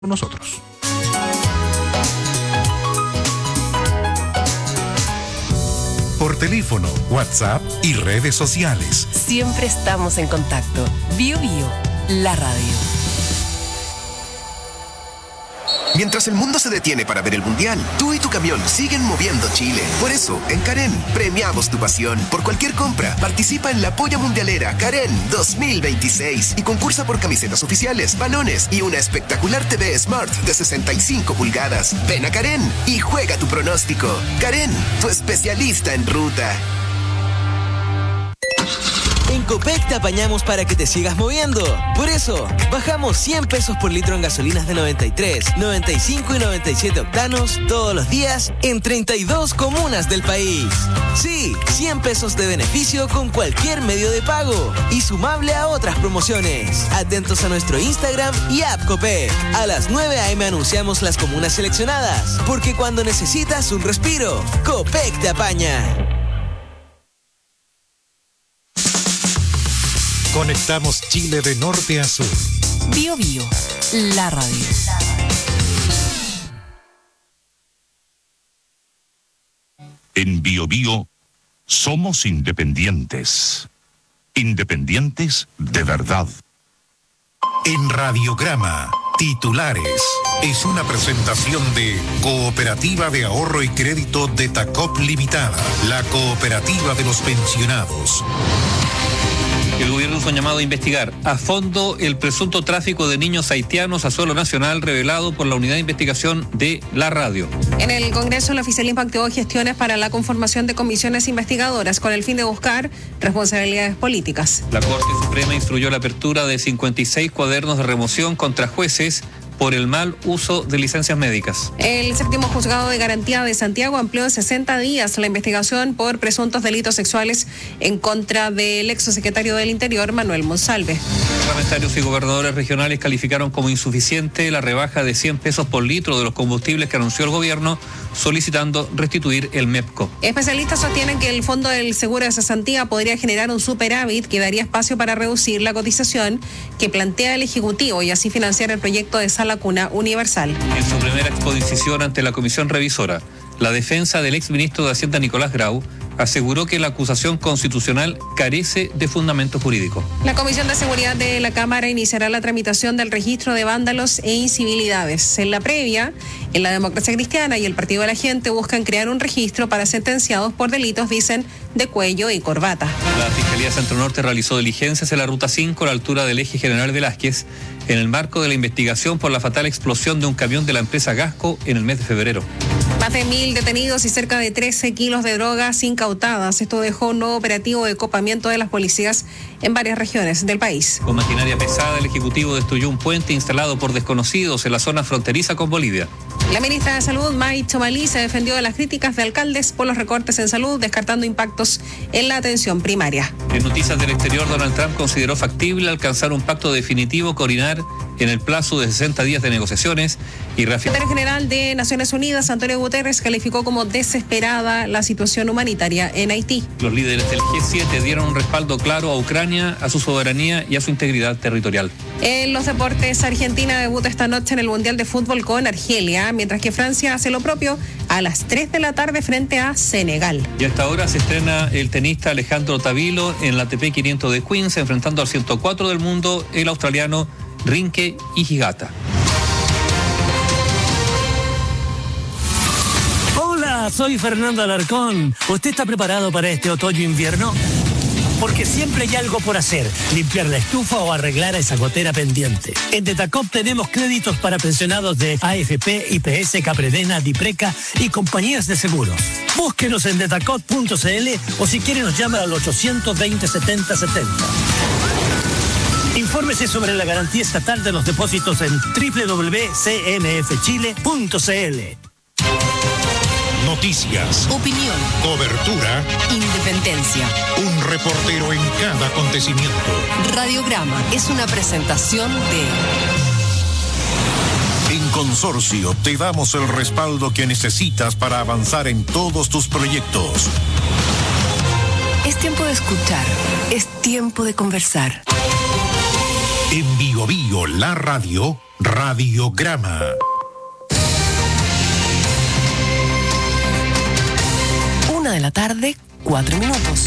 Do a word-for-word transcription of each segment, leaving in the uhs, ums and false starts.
nosotros. Por teléfono, WhatsApp y redes sociales. Siempre estamos en contacto. Bio Bio, la radio. Mientras el mundo se detiene para ver el Mundial, tú y tu camión siguen moviendo Chile. Por eso, en Karen, premiamos tu pasión. Por cualquier compra, participa en la Polla Mundialera Karen dos mil veintiséis y concursa por camisetas oficiales, balones y una espectacular T V Smart de sesenta y cinco pulgadas. Ven a Karen y juega tu pronóstico. Karen, tu especialista en ruta. En Copec te apañamos para que te sigas moviendo. Por eso, bajamos cien pesos por litro en gasolinas de noventa y tres, noventa y cinco y noventa y siete octanos todos los días en treinta y dos comunas del país. Sí, cien pesos de beneficio con cualquier medio de pago y sumable a otras promociones. Atentos a nuestro Instagram y app Copec. A las nueve a eme anunciamos las comunas seleccionadas, porque cuando necesitas un respiro, Copec te apaña. Conectamos Chile de norte a sur. Bio Bio, la radio. En Bio Bio somos independientes. Independientes de verdad. En Radiograma, titulares. Es una presentación de Cooperativa de Ahorro y Crédito de Tacop Limitada, la cooperativa de los pensionados. El gobierno fue llamado a investigar a fondo el presunto tráfico de niños haitianos a suelo nacional revelado por la Unidad de Investigación de la Radio. En el Congreso, el oficialismo activó gestiones para la conformación de comisiones investigadoras con el fin de buscar responsabilidades políticas. La Corte Suprema instruyó la apertura de cincuenta y seis cuadernos de remoción contra jueces por el mal uso de licencias médicas. El séptimo juzgado de garantía de Santiago amplió en sesenta días la investigación por presuntos delitos sexuales en contra del exsecretario del Interior, Manuel Monsalve. Parlamentarios y gobernadores regionales calificaron como insuficiente la rebaja de cien pesos por litro de los combustibles que anunció el gobierno, solicitando restituir el MEPCO. Especialistas sostienen que el Fondo del Seguro de Cesantía podría generar un superávit que daría espacio para reducir la cotización que plantea el Ejecutivo y así financiar el proyecto de sala cuna universal. En su primera exposición ante la Comisión Revisora, la defensa del exministro de Hacienda Nicolás Grau aseguró que la acusación constitucional carece de fundamento jurídico. La Comisión de Seguridad de la Cámara iniciará la tramitación del registro de vándalos e incivilidades. En la previa, en la Democracia Cristiana y el Partido de la Gente buscan crear un registro para sentenciados por delitos, dicen, de cuello y corbata. La Fiscalía Centro Norte realizó diligencias en la Ruta cinco a la altura del eje General Velázquez en el marco de la investigación por la fatal explosión de un camión de la empresa Gasco en el mes de febrero. Más de mil detenidos y cerca de trece kilos de drogas incautadas. Esto dejó un nuevo operativo de copamiento de las policías en varias regiones del país. Con maquinaria pesada, el Ejecutivo destruyó un puente instalado por desconocidos en la zona fronteriza con Bolivia. La ministra de Salud, May Chomalí, se defendió de las críticas de alcaldes por los recortes en salud, descartando impactos en la atención primaria. En noticias del exterior, Donald Trump consideró factible alcanzar un pacto definitivo coordinar en el plazo de sesenta días de negociaciones y reafirmó. El secretario general de Naciones Unidas, Antonio Guterres, calificó como desesperada la situación humanitaria en Haití. Los líderes del G siete dieron un respaldo claro a Ucrania, a su soberanía y a su integridad territorial. En los deportes, Argentina debuta esta noche en el Mundial de Fútbol con Argelia, mientras que Francia hace lo propio a las tres de la tarde frente a Senegal. Y hasta ahora se estrena el tenista Alejandro Tavilo en la A T P quinientos de Queens, enfrentando al ciento cuatro del mundo, el australiano Rinke Higata. Hola, soy Fernando Alarcón. ¿Usted está preparado para este otoño-invierno? Porque siempre hay algo por hacer, limpiar la estufa o arreglar esa gotera pendiente. En Detacop tenemos créditos para pensionados de A F P, I P S, Capredena, Dipreca y compañías de seguros. Búsquenos en detacop punto c l o si quiere nos llama al ochocientos veinte setenta setenta. Infórmese sobre la garantía estatal de los depósitos en doble u doble u doble u punto c n f chile punto c l. Noticias, opinión, cobertura, independencia. Un reportero en cada acontecimiento. Radiograma es una presentación de... En Consorcio te damos el respaldo que necesitas para avanzar en todos tus proyectos. Es tiempo de escuchar, es tiempo de conversar. En Bio Bio, la radio, Radiograma. Una de la tarde, cuatro minutos.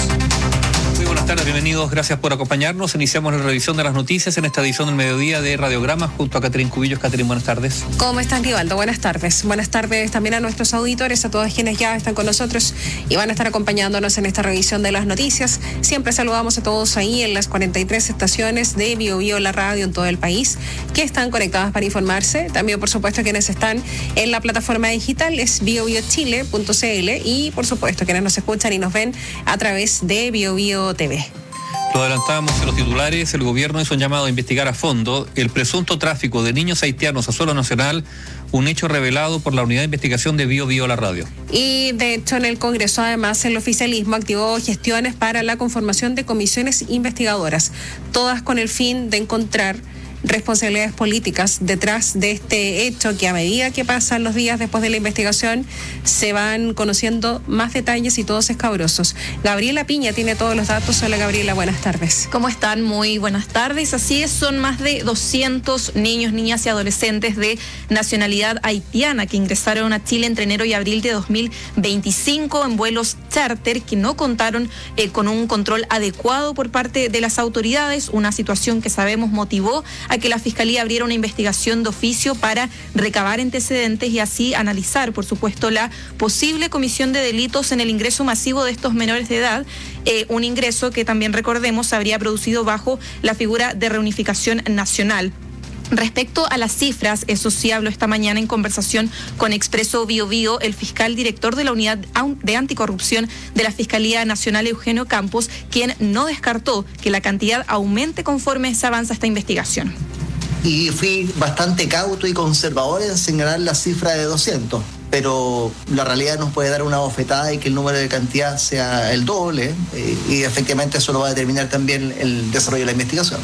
Muy buenas tardes, bienvenidos, gracias por acompañarnos. Iniciamos la revisión de las noticias en esta edición del mediodía de Radiograma junto a Catherine Cubillos. Catherine, buenas tardes. ¿Cómo están, Rivaldo? Buenas tardes. Buenas tardes también a nuestros auditores, a todos quienes ya están con nosotros y van a estar acompañándonos en esta revisión de las noticias. Siempre saludamos a todos ahí en las cuarenta y tres estaciones de Bio Bio, la radio en todo el país, que están conectadas para informarse. También, por supuesto, quienes están en la plataforma digital es bio bio chile punto c l y, por supuesto, quienes nos escuchan y nos ven a través de Bio Bio T V. Lo adelantábamos en los titulares, el gobierno hizo un llamado a investigar a fondo el presunto tráfico de niños haitianos a suelo nacional, un hecho revelado por la unidad de investigación de Bio Bio la radio. Y de hecho en el Congreso además el oficialismo activó gestiones para la conformación de comisiones investigadoras, todas con el fin de encontrar responsabilidades políticas detrás de este hecho, que a medida que pasan los días después de la investigación se van conociendo más detalles y todos escabrosos. Gabriela Piña tiene todos los datos. Hola Gabriela, buenas tardes. ¿Cómo están? Muy buenas tardes. Así es, son más de doscientos niños, niñas y adolescentes de nacionalidad haitiana que ingresaron a Chile entre enero y abril de dos mil veinticinco en vuelos charter que no contaron eh, con un control adecuado por parte de las autoridades, una situación que sabemos motivó a que la Fiscalía abriera una investigación de oficio para recabar antecedentes y así analizar, por supuesto, la posible comisión de delitos en el ingreso masivo de estos menores de edad, eh, un ingreso que también recordemos se habría producido bajo la figura de reunificación nacional. Respecto a las cifras, eso sí habló esta mañana en conversación con Expreso Bio Bio el fiscal director de la Unidad de Anticorrupción de la Fiscalía Nacional, Eugenio Campos, quien no descartó que la cantidad aumente conforme se avanza esta investigación. Y fui bastante cauto y conservador en señalar la cifra de doscientos, pero la realidad nos puede dar una bofetada y que el número de cantidad sea el doble, eh, y efectivamente eso lo va a determinar también el desarrollo de la investigación.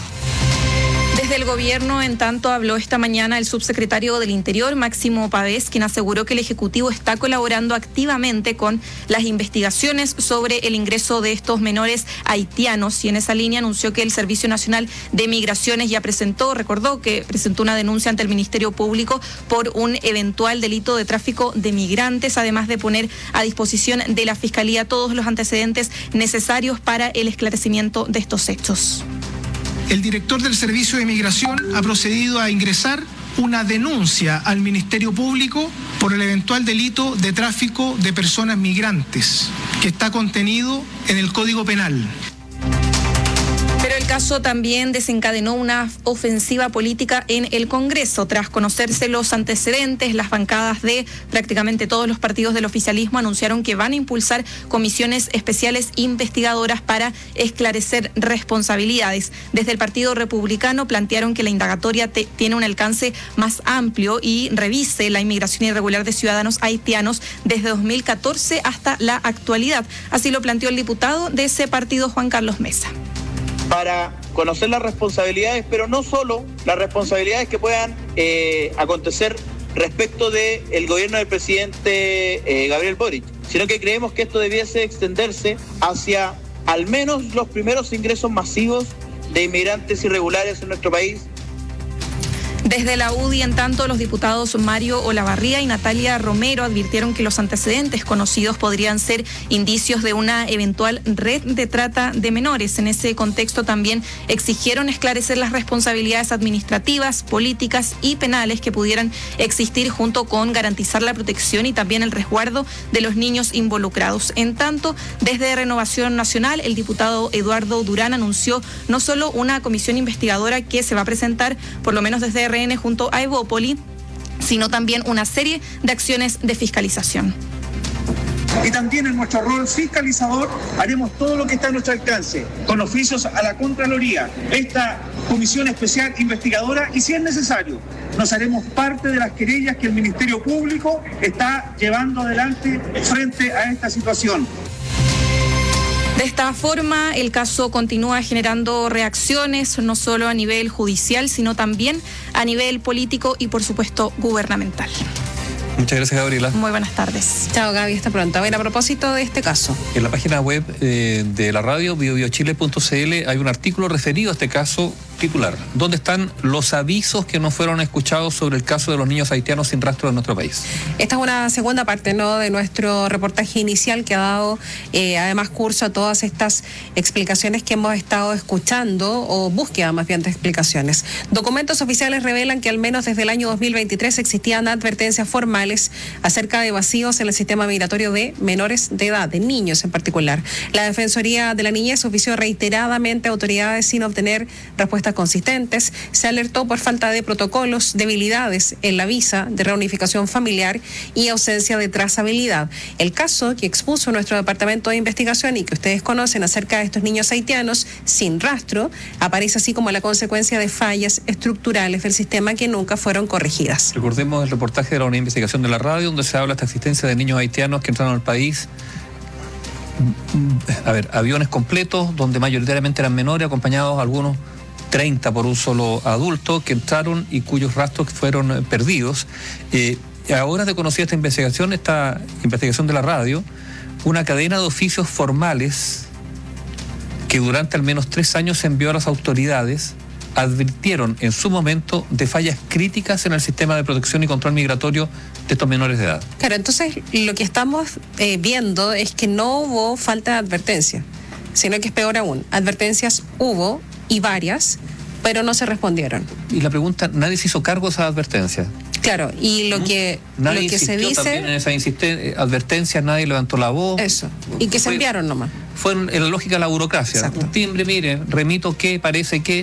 Desde el gobierno, en tanto, habló esta mañana el subsecretario del Interior, Máximo Pavés, quien aseguró que el Ejecutivo está colaborando activamente con las investigaciones sobre el ingreso de estos menores haitianos y en esa línea anunció que el Servicio Nacional de Migraciones ya presentó, recordó que presentó una denuncia ante el Ministerio Público por un eventual delito de tráfico de migrantes, además de poner a disposición de la Fiscalía todos los antecedentes necesarios para el esclarecimiento de estos hechos. El director del Servicio de Migración ha procedido a ingresar una denuncia al Ministerio Público por el eventual delito de tráfico de personas migrantes, que está contenido en el Código Penal. Pero el caso también desencadenó una ofensiva política en el Congreso. Tras conocerse los antecedentes, las bancadas de prácticamente todos los partidos del oficialismo anunciaron que van a impulsar comisiones especiales investigadoras para esclarecer responsabilidades. Desde el Partido Republicano plantearon que la indagatoria te, tiene un alcance más amplio y revise la inmigración irregular de ciudadanos haitianos desde dos mil catorce hasta la actualidad. Así lo planteó el diputado de ese partido, Juan Carlos Mesa. Para conocer las responsabilidades, pero no solo las responsabilidades que puedan eh, acontecer respecto del gobierno del presidente eh, Gabriel Boric, sino que creemos que esto debiese extenderse hacia al menos los primeros ingresos masivos de inmigrantes irregulares en nuestro país. Desde la U D I, en tanto, los diputados Mario Olavarría y Natalia Romero advirtieron que los antecedentes conocidos podrían ser indicios de una eventual red de trata de menores. En ese contexto también exigieron esclarecer las responsabilidades administrativas, políticas y penales que pudieran existir, junto con garantizar la protección y también el resguardo de los niños involucrados. En tanto, desde Renovación Nacional, el diputado Eduardo Durán anunció no solo una comisión investigadora que se va a presentar, por lo menos desde R N junto a Evópoli, sino también una serie de acciones de fiscalización. Y también en nuestro rol fiscalizador haremos todo lo que está a nuestro alcance, con oficios a la Contraloría, esta comisión especial investigadora, y si es necesario, nos haremos parte de las querellas que el Ministerio Público está llevando adelante frente a esta situación. De esta forma, el caso continúa generando reacciones, no solo a nivel judicial, sino también a nivel político y, por supuesto, gubernamental. Muchas gracias, Gabriela. Muy buenas tardes. Chao, Gaby, hasta pronto. A ver, a propósito de este caso. En la página web eh, de la radio, bio bio chile punto c l, hay un artículo referido a este caso titular. ¿Dónde están los avisos que no fueron escuchados sobre el caso de los niños haitianos sin rastro en nuestro país? Esta es una segunda parte, ¿no?, de nuestro reportaje inicial que ha dado eh, además curso a todas estas explicaciones que hemos estado escuchando, o búsqueda más bien de explicaciones. Documentos oficiales revelan que al menos desde el año dos mil veintitrés existían advertencias formales acerca de vacíos en el sistema migratorio de menores de edad, de niños en particular. La Defensoría de la Niñez ofició reiteradamente a autoridades sin obtener respuestas consistentes. Se alertó por falta de protocolos, debilidades en la visa de reunificación familiar y ausencia de trazabilidad. El caso que expuso nuestro departamento de investigación y que ustedes conocen acerca de estos niños haitianos sin rastro aparece así como la consecuencia de fallas estructurales del sistema que nunca fueron corregidas. Recordemos el reportaje de la Unidad de Investigación de la Radio, donde se habla de esta existencia de niños haitianos que entraron al país. A ver, aviones completos, donde mayoritariamente eran menores, acompañados algunos treinta por un solo adulto, que entraron y cuyos rastros fueron eh, perdidos. Eh, ahora de conocida esta investigación, esta investigación de la radio, una cadena de oficios formales que durante al menos tres años se envió a las autoridades, advirtieron en su momento de fallas críticas en el sistema de protección y control migratorio de estos menores de edad. Claro, entonces lo que estamos eh, viendo es que no hubo falta de advertencia, sino que es peor aún. Advertencias hubo, y varias, pero no se respondieron. Y la pregunta, ¿nadie se hizo cargo de esas advertencias? Claro, y lo que, nadie lo que se dice... también en esas insisten- advertencias, nadie levantó la voz. Eso, y que se Fue, enviaron nomás. Fue en la lógica de la burocracia. Exacto. Un timbre, mire, remito que, parece que...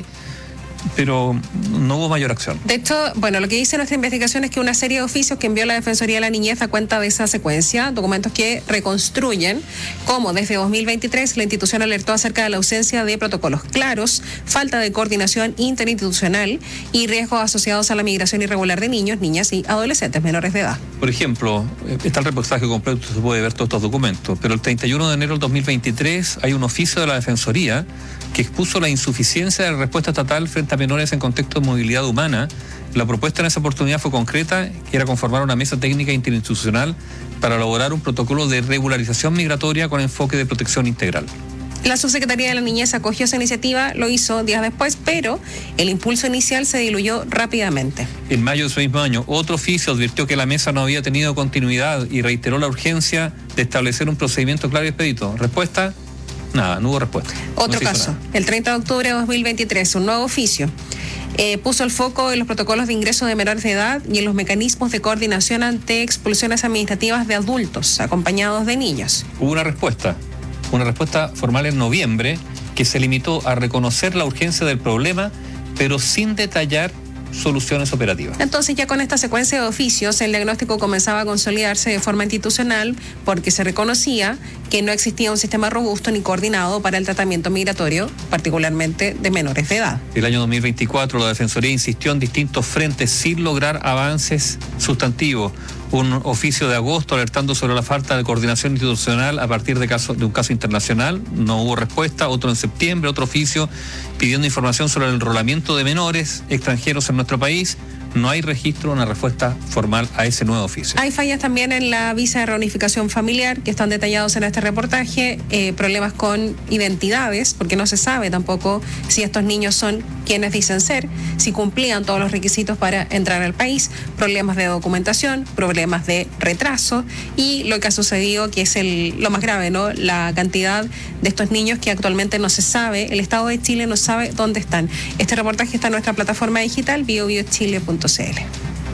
pero no hubo mayor acción. De hecho, bueno, lo que dice nuestra investigación es que una serie de oficios que envió la Defensoría de la Niñez da cuenta de esa secuencia, documentos que reconstruyen cómo desde dos mil veintitrés la institución alertó acerca de la ausencia de protocolos claros, falta de coordinación interinstitucional y riesgos asociados a la migración irregular de niños, niñas y adolescentes menores de edad. Por ejemplo, está el reportaje completo, se puede ver todos estos documentos, pero el treinta y uno de enero del dos mil veintitrés hay un oficio de la Defensoría que expuso la insuficiencia de la respuesta estatal frente a menores en contexto de movilidad humana. La propuesta en esa oportunidad fue concreta, que era conformar una mesa técnica interinstitucional para elaborar un protocolo de regularización migratoria con enfoque de protección integral. La Subsecretaría de la Niñez acogió esa iniciativa, lo hizo días después, pero el impulso inicial se diluyó rápidamente. En mayo de ese mismo año, otro oficio advirtió que la mesa no había tenido continuidad y reiteró la urgencia de establecer un procedimiento claro y expedito. Respuesta: nada, no hubo respuesta. Otro no caso, el treinta de octubre de dos mil veintitrés, un nuevo oficio eh, puso el foco en los protocolos de ingreso de menores de edad y en los mecanismos de coordinación ante expulsiones administrativas de adultos acompañados de niños. Hubo una respuesta, una respuesta formal en noviembre que se limitó a reconocer la urgencia del problema, pero sin detallar soluciones operativas. Entonces, ya con esta secuencia de oficios, el diagnóstico comenzaba a consolidarse de forma institucional porque se reconocía que no existía un sistema robusto ni coordinado para el tratamiento migratorio, particularmente de menores de edad. El año dos mil veinticuatro la Defensoría insistió en distintos frentes sin lograr avances sustantivos. Un oficio de agosto alertando sobre la falta de coordinación institucional a partir de, caso, de un caso internacional, no hubo respuesta. Otro en septiembre, otro oficio pidiendo información sobre el enrolamiento de menores extranjeros en nuestro país. No hay registro, una respuesta formal a ese nuevo oficio. Hay fallas también en la visa de reunificación familiar que están detallados en este reportaje, eh, problemas con identidades, porque no se sabe tampoco si estos niños son quienes dicen ser, si cumplían todos los requisitos para entrar al país, problemas de documentación, problemas de retraso y lo que ha sucedido, que es el, lo más grave, ¿no? La cantidad de estos niños que actualmente no se sabe, el Estado de Chile no sabe dónde están. Este reportaje está en nuestra plataforma digital bio bio chile punto c l.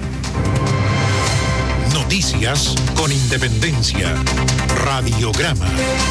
Noticias con independencia. Radiograma.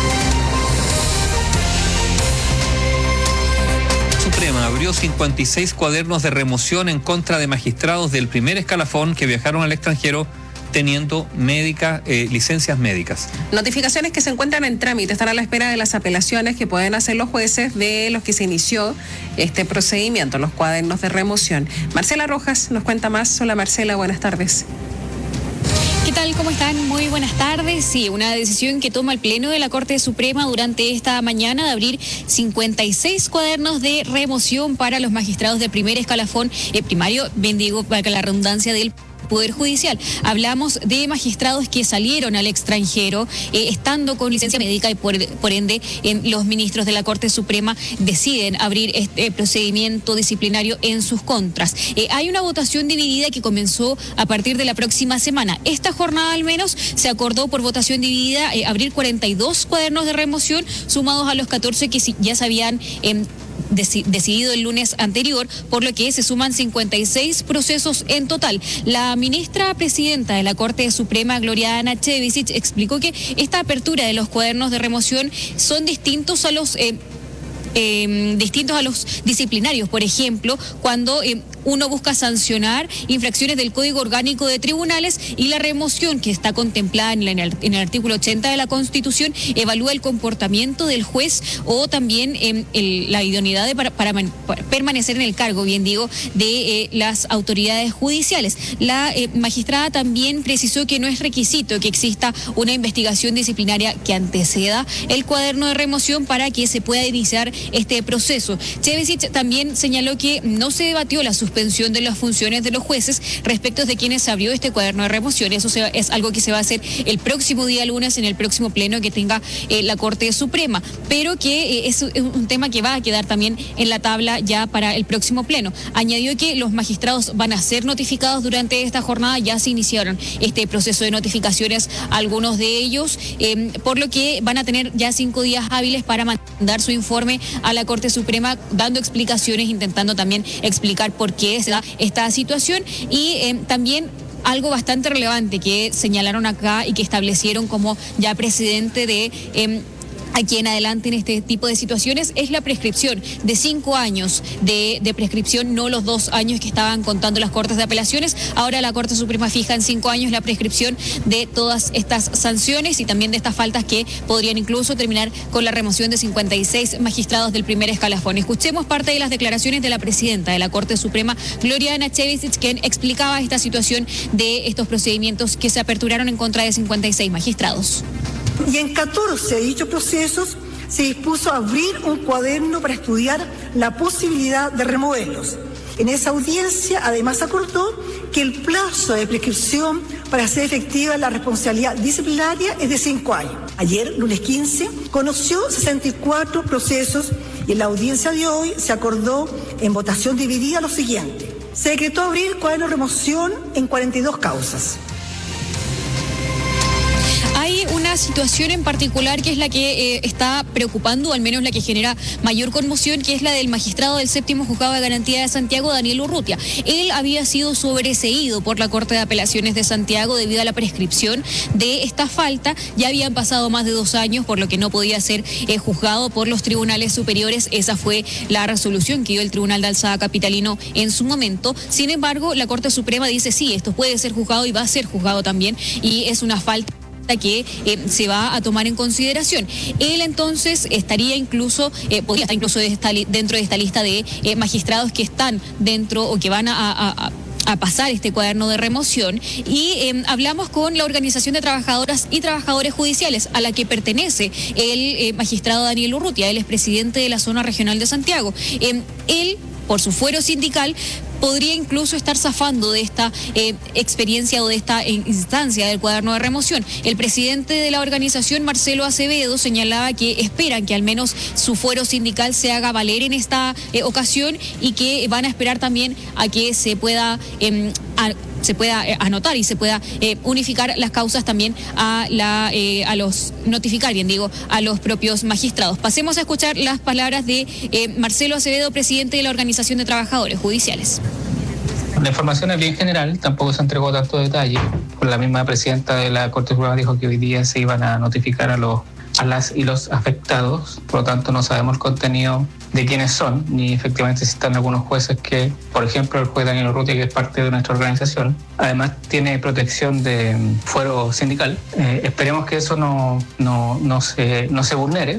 Suprema abrió cincuenta y seis cuadernos de remoción en contra de magistrados del primer escalafón que viajaron al extranjero teniendo médica, eh, licencias médicas. Notificaciones que se encuentran en trámite, están a la espera de las apelaciones que pueden hacer los jueces de los que se inició este procedimiento, los cuadernos de remoción. Marcela Rojas nos cuenta más. Hola Marcela, buenas tardes. ¿Qué tal? ¿Cómo están? Muy buenas tardes. Sí, una decisión que toma el Pleno de la Corte Suprema durante esta mañana de abrir cincuenta y seis cuadernos de remoción para los magistrados del primer escalafón eh, primario, bien digo, para la redundancia del Poder Judicial. Hablamos de magistrados que salieron al extranjero eh, estando con licencia médica y por, por ende eh, los ministros de la Corte Suprema deciden abrir este procedimiento disciplinario en sus contras. Eh, hay una votación dividida que comenzó a partir de la próxima semana. Esta jornada al menos se acordó por votación dividida eh, abrir cuarenta y dos cuadernos de remoción sumados a los catorce que ya se habían eh, decidido el lunes anterior, por lo que se suman cincuenta y seis procesos en total. La ministra presidenta de la Corte Suprema, Gloriana Chevisic, explicó que esta apertura de los cuadernos de remoción son distintos a los eh, eh, distintos a los disciplinarios. Por ejemplo, cuando eh, uno busca sancionar infracciones del Código Orgánico de Tribunales, y la remoción que está contemplada en, la, en, el, en el artículo ochenta de la Constitución evalúa el comportamiento del juez o también eh, el, la idoneidad de, para, para, man, para permanecer en el cargo, bien digo, de eh, las autoridades judiciales. La eh, magistrada también precisó que no es requisito que exista una investigación disciplinaria que anteceda el cuaderno de remoción para que se pueda iniciar este proceso. Chevisic también señaló que no se debatió la suspensión de las funciones de los jueces respecto de quienes se abrió este cuaderno de remoción. Eso se, es algo que se va a hacer el próximo día lunes en el próximo pleno que tenga eh, la Corte Suprema, pero que eh, es un tema que va a quedar también en la tabla ya para el próximo pleno. Añadió que los magistrados van a ser notificados durante esta jornada. Ya se iniciaron este proceso de notificaciones algunos de ellos, eh, por lo que van a tener ya cinco días hábiles para mandar su informe a la Corte Suprema, dando explicaciones, intentando también explicar por qué se da esta situación. Y eh, también algo bastante relevante que señalaron acá y que establecieron como ya precedente de eh, aquí en adelante en este tipo de situaciones es la prescripción de cinco años de, de prescripción, no los dos años que estaban contando las Cortes de Apelaciones. Ahora la Corte Suprema fija en cinco años la prescripción de todas estas sanciones y también de estas faltas que podrían incluso terminar con la remoción de cincuenta y seis magistrados del primer escalafón. Escuchemos parte de las declaraciones de la presidenta de la Corte Suprema, Gloriana Chevisic, quien explicaba esta situación de estos procedimientos que se aperturaron en contra de cincuenta y seis magistrados. Y en catorce de dichos procesos se dispuso a abrir un cuaderno para estudiar la posibilidad de removerlos. En esa audiencia, además, acordó que el plazo de prescripción para hacer efectiva la responsabilidad disciplinaria es de cinco años. Ayer, lunes quince, conoció sesenta y cuatro procesos y en la audiencia de hoy se acordó en votación dividida lo siguiente. Se decretó abrir cuaderno de remoción en cuarenta y dos causas. Hay una situación en particular que es la que eh, está preocupando, o al menos la que genera mayor conmoción, que es la del magistrado del séptimo juzgado de garantía de Santiago, Daniel Urrutia. Él había sido sobreseído por la Corte de Apelaciones de Santiago debido a la prescripción de esta falta. Ya habían pasado más de dos años, por lo que no podía ser eh, juzgado por los tribunales superiores. Esa fue la resolución que dio el Tribunal de Alzada Capitalino en su momento. Sin embargo, la Corte Suprema dice sí, esto puede ser juzgado y va a ser juzgado también, y es una falta que eh, se va a tomar en consideración. Él entonces estaría incluso, eh, podría estar incluso de esta, dentro de esta lista de eh, magistrados que están dentro o que van a, a, a a pasar este cuaderno de remoción. Y eh, hablamos con la Organización de Trabajadoras y Trabajadores Judiciales, a la que pertenece el eh, magistrado Daniel Urrutia. Él es presidente de la Zona Regional de Santiago. Eh, él, por su fuero sindical, podría incluso estar zafando de esta eh, experiencia o de esta instancia del cuaderno de remoción. El presidente de la organización, Marcelo Acevedo, señalaba que esperan que al menos su fuero sindical se haga valer en esta eh, ocasión, y que van a esperar también a que se pueda eh, a, se pueda eh, anotar y se pueda eh, unificar las causas también a la eh, a los notificar, bien digo, a los propios magistrados. Pasemos a escuchar las palabras de eh, Marcelo Acevedo, presidente de la Organización de Trabajadores Judiciales. La información es bien general, tampoco se entregó tanto detalle. La misma presidenta de la Corte Suprema dijo que hoy día se iban a notificar a los a las y los afectados, por lo tanto no sabemos el contenido de quiénes son, ni efectivamente si están algunos jueces que, por ejemplo, el juez Daniel Urrutia, que es parte de nuestra organización, además tiene protección de fuero sindical. Eh, esperemos que eso no, no, no, se, no se vulnere.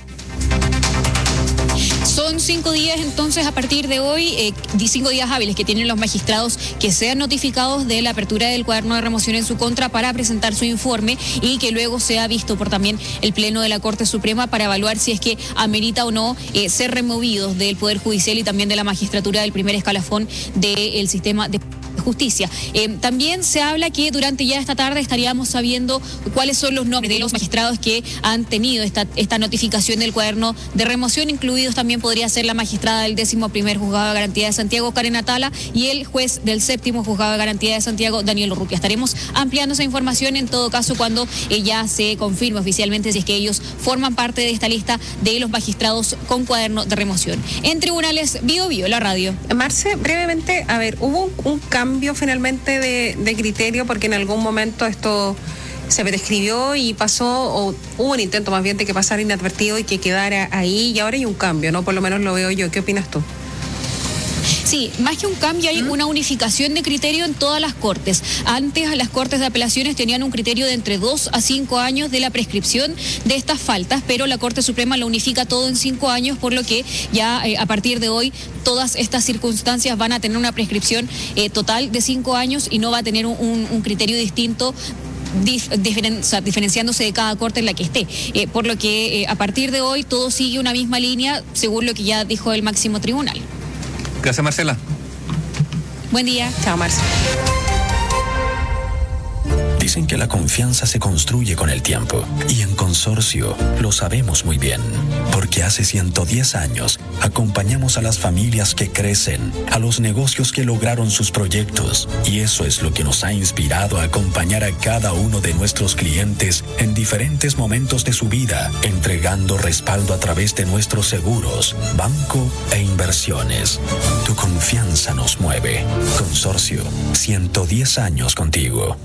Son cinco días entonces a partir de hoy, eh, cinco días hábiles que tienen los magistrados que sean notificados de la apertura del cuaderno de remoción en su contra para presentar su informe, y que luego sea visto por también el Pleno de la Corte Suprema para evaluar si es que amerita o no eh, ser removidos del Poder Judicial y también de la magistratura del primer escalafón del sistema de justicia. Eh, también se habla que durante ya esta tarde estaríamos sabiendo cuáles son los nombres de los magistrados que han tenido esta, esta notificación del cuaderno de remoción, incluidos también podría ser la magistrada del décimo primer Juzgado de Garantía de Santiago, Karen Atala, y el juez del séptimo Juzgado de Garantía de Santiago, Daniel Urrutia. Estaremos ampliando esa información en todo caso cuando eh, ya se confirme oficialmente si es que ellos forman parte de esta lista de los magistrados con cuaderno de remoción. En Tribunales Bio Bio, la radio. Marce, brevemente, a ver, ¿hubo un, un cambio finalmente de, de criterio? Porque en algún momento esto se prescribió y pasó, o hubo un intento más bien de que pasara inadvertido y que quedara ahí, y ahora hay un cambio, ¿no? Por lo menos lo veo yo. ¿Qué opinas tú? Sí, más que un cambio hay una unificación de criterio en todas las cortes. Antes las cortes de apelaciones tenían un criterio de entre dos a cinco años de la prescripción de estas faltas, pero la Corte Suprema lo unifica todo en cinco años, por lo que ya eh, a partir de hoy todas estas circunstancias van a tener una prescripción eh, total de cinco años y no va a tener un, un, un criterio distinto Dif, diferen, o sea, diferenciándose de cada corte en la que esté, eh, por lo que eh, a partir de hoy todo sigue una misma línea según lo que ya dijo el máximo tribunal. Gracias, Marcela. Buen día. Chao, Marcela. Dicen que la confianza se construye con el tiempo, y en Consorcio lo sabemos muy bien, porque hace ciento diez años acompañamos a las familias que crecen, a los negocios que lograron sus proyectos, y eso es lo que nos ha inspirado a acompañar a cada uno de nuestros clientes en diferentes momentos de su vida, entregando respaldo a través de nuestros seguros, banco e inversiones. Tu confianza nos mueve. Consorcio, ciento diez años contigo.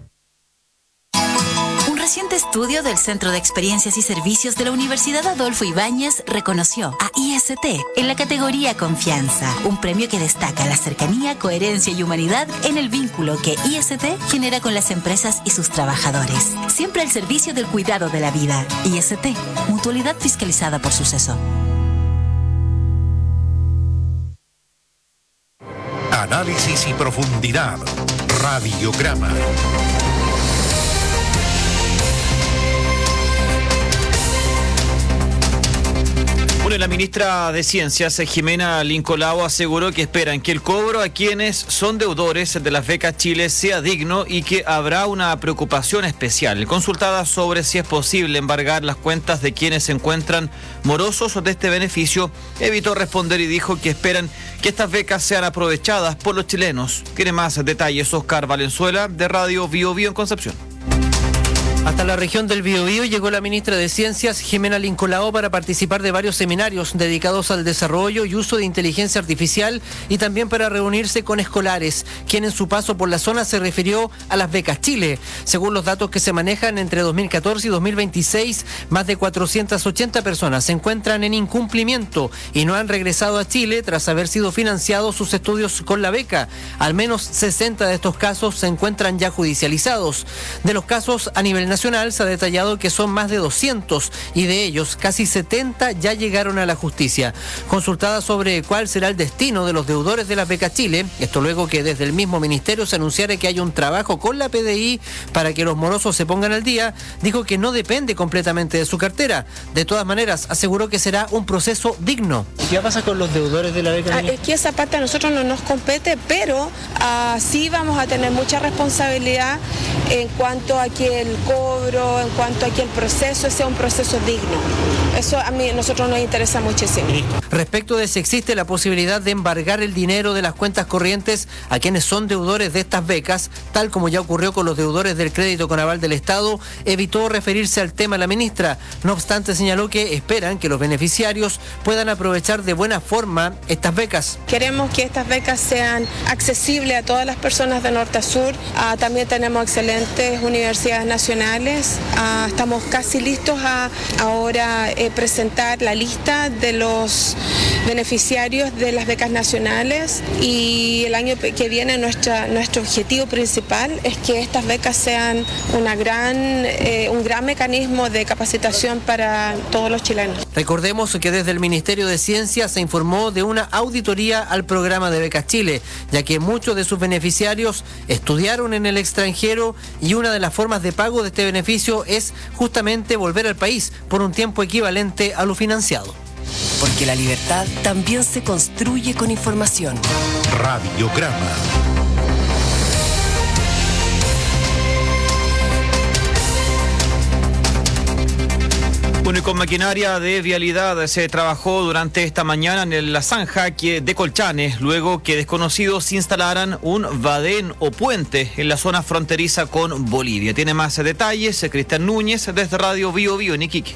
Un reciente estudio del Centro de Experiencias y Servicios de la Universidad Adolfo Ibáñez reconoció a I S T en la categoría Confianza, un premio que destaca la cercanía, coherencia y humanidad en el vínculo que I S T genera con las empresas y sus trabajadores. Siempre al servicio del cuidado de la vida. I S T, mutualidad fiscalizada por Suceso. Análisis y profundidad. Radiograma. La ministra de Ciencias, Jimena Lincolao, aseguró que esperan que el cobro a quienes son deudores de las becas Chile sea digno y que habrá una preocupación especial. Consultada sobre si es posible embargar las cuentas de quienes se encuentran morosos de este beneficio, evitó responder y dijo que esperan que estas becas sean aprovechadas por los chilenos. Tiene más detalles Oscar Valenzuela, de Radio Bio Bio en Concepción. Hasta la región del Biobío llegó la ministra de Ciencias, Jimena Lincolao, para participar de varios seminarios dedicados al desarrollo y uso de inteligencia artificial y también para reunirse con escolares, quien en su paso por la zona se refirió a las becas Chile. Según los datos que se manejan entre dos mil catorce y dos mil veintiséis, más de cuatrocientas ochenta personas se encuentran en incumplimiento y no han regresado a Chile tras haber sido financiados sus estudios con la beca. Al menos sesenta de estos casos se encuentran ya judicializados. De los casos a nivel nacional se ha detallado que son más de doscientos y de ellos casi setenta ya llegaron a la justicia. Consultada sobre cuál será el destino de los deudores de la beca Chile, esto luego que desde el mismo ministerio se anunciara que hay un trabajo con la P D I para que los morosos se pongan al día, dijo que no depende completamente de su cartera. De todas maneras, aseguró que será un proceso digno. ¿Qué pasa con los deudores de la beca? Ah, es que esa parte a nosotros no nos compete, pero uh, sí vamos a tener mucha responsabilidad en cuanto a que el cobro, en cuanto a que el proceso sea un proceso digno. Eso a mí, a nosotros nos interesa muchísimo. Respecto de si existe la posibilidad de embargar el dinero de las cuentas corrientes a quienes son deudores de estas becas, tal como ya ocurrió con los deudores del crédito con aval del Estado, evitó referirse al tema la ministra. No obstante, señaló que esperan que los beneficiarios puedan aprovechar de buena forma estas becas. Queremos que estas becas sean accesibles a todas las personas de norte a sur. Uh, también tenemos excelentes universidades nacionales. Uh, estamos casi listos a ahora eh, presentar la lista de los beneficiarios de las becas nacionales, y el año que viene nuestra, nuestro objetivo principal es que estas becas sean una gran, eh, un gran mecanismo de capacitación para todos los chilenos. Recordemos que desde el Ministerio de Ciencia se informó de una auditoría al programa de Becas Chile, ya que muchos de sus beneficiarios estudiaron en el extranjero y una de las formas de pago de este beneficio es justamente volver al país por un tiempo equivalente a lo financiado. Porque la libertad también se construye con información. Radiograma. Bueno, y con maquinaria de vialidad se trabajó durante esta mañana en la zanja de Colchane, luego que desconocidos instalaran un vadén o puente en la zona fronteriza con Bolivia. Tiene más detalles Cristian Núñez desde Radio Bio Bio en Iquique.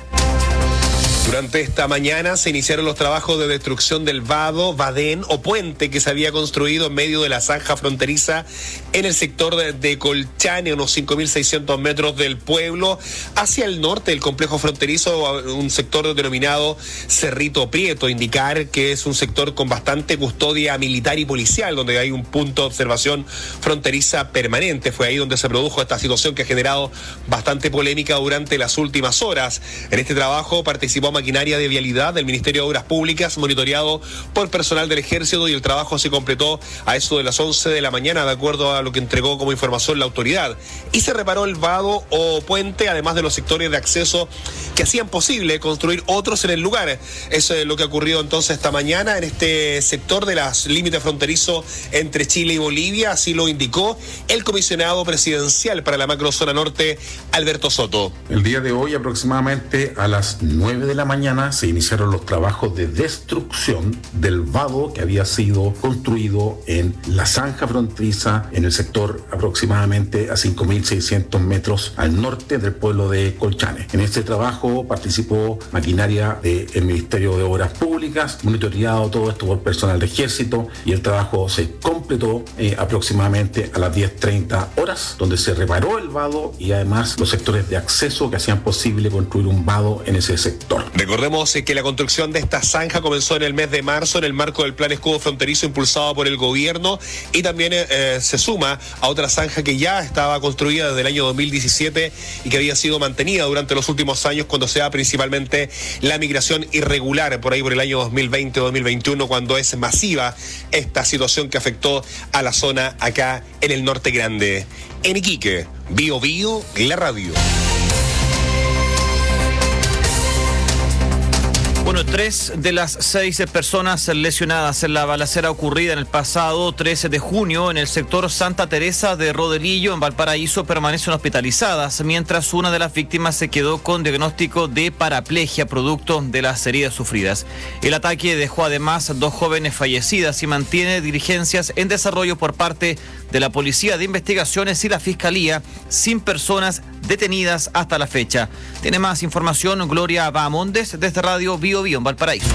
Durante esta mañana se iniciaron los trabajos de destrucción del vado, vadén o puente que se había construido en medio de la zanja fronteriza en el sector de, de Colchane, unos cinco mil seiscientos metros del pueblo, hacia el norte del complejo fronterizo, un sector denominado Cerrito Prieto, indicar que es un sector con bastante custodia militar y policial, donde hay un punto de observación fronteriza permanente. Fue ahí donde se produjo esta situación que ha generado bastante polémica durante las últimas horas. En este trabajo participó maquinaria de vialidad del Ministerio de Obras Públicas, monitoreado por personal del Ejército, y el trabajo se completó a eso de las once de la mañana, de acuerdo a lo que entregó como información la autoridad. Y se reparó el vado o puente, además de los sectores de acceso que hacían posible construir otros en el lugar. Eso es lo que ocurrió entonces esta mañana en este sector de los límites fronterizo entre Chile y Bolivia, así lo indicó el comisionado presidencial para la macrozona norte, Alberto Soto. El día de hoy, aproximadamente a las nueve de la mañana, se iniciaron los trabajos de destrucción del vado que había sido construido en la zanja fronteriza en el sector aproximadamente a cinco mil seiscientos metros al norte del pueblo de Colchane. En este trabajo participó maquinaria del Ministerio de Obras Públicas, monitoreado todo esto por personal de Ejército, y el trabajo se completó eh, aproximadamente a las diez treinta horas, donde se reparó el vado y además los sectores de acceso que hacían posible construir un vado en ese sector. Recordemos que la construcción de esta zanja comenzó en el mes de marzo en el marco del Plan Escudo Fronterizo impulsado por el gobierno, y también eh, se suma a otra zanja que ya estaba construida desde el año dos mil diecisiete y que había sido mantenida durante los últimos años, cuando se da principalmente la migración irregular, por ahí por el año dos mil veinte dos mil veintiuno, cuando es masiva esta situación que afectó a la zona acá en el Norte Grande. En Iquique, Bio Bio, la radio. Bueno, tres de las seis personas lesionadas en la balacera ocurrida en el pasado trece de junio en el sector Santa Teresa de Rodelillo, en Valparaíso, permanecen hospitalizadas, mientras una de las víctimas se quedó con diagnóstico de paraplegia producto de las heridas sufridas. El ataque dejó además dos jóvenes fallecidas y mantiene diligencias en desarrollo por parte de la Policía de Investigaciones y la Fiscalía, sin personas detenidas hasta la fecha. Tiene más información Gloria Bahamondes desde Radio Bio Bio en Valparaíso.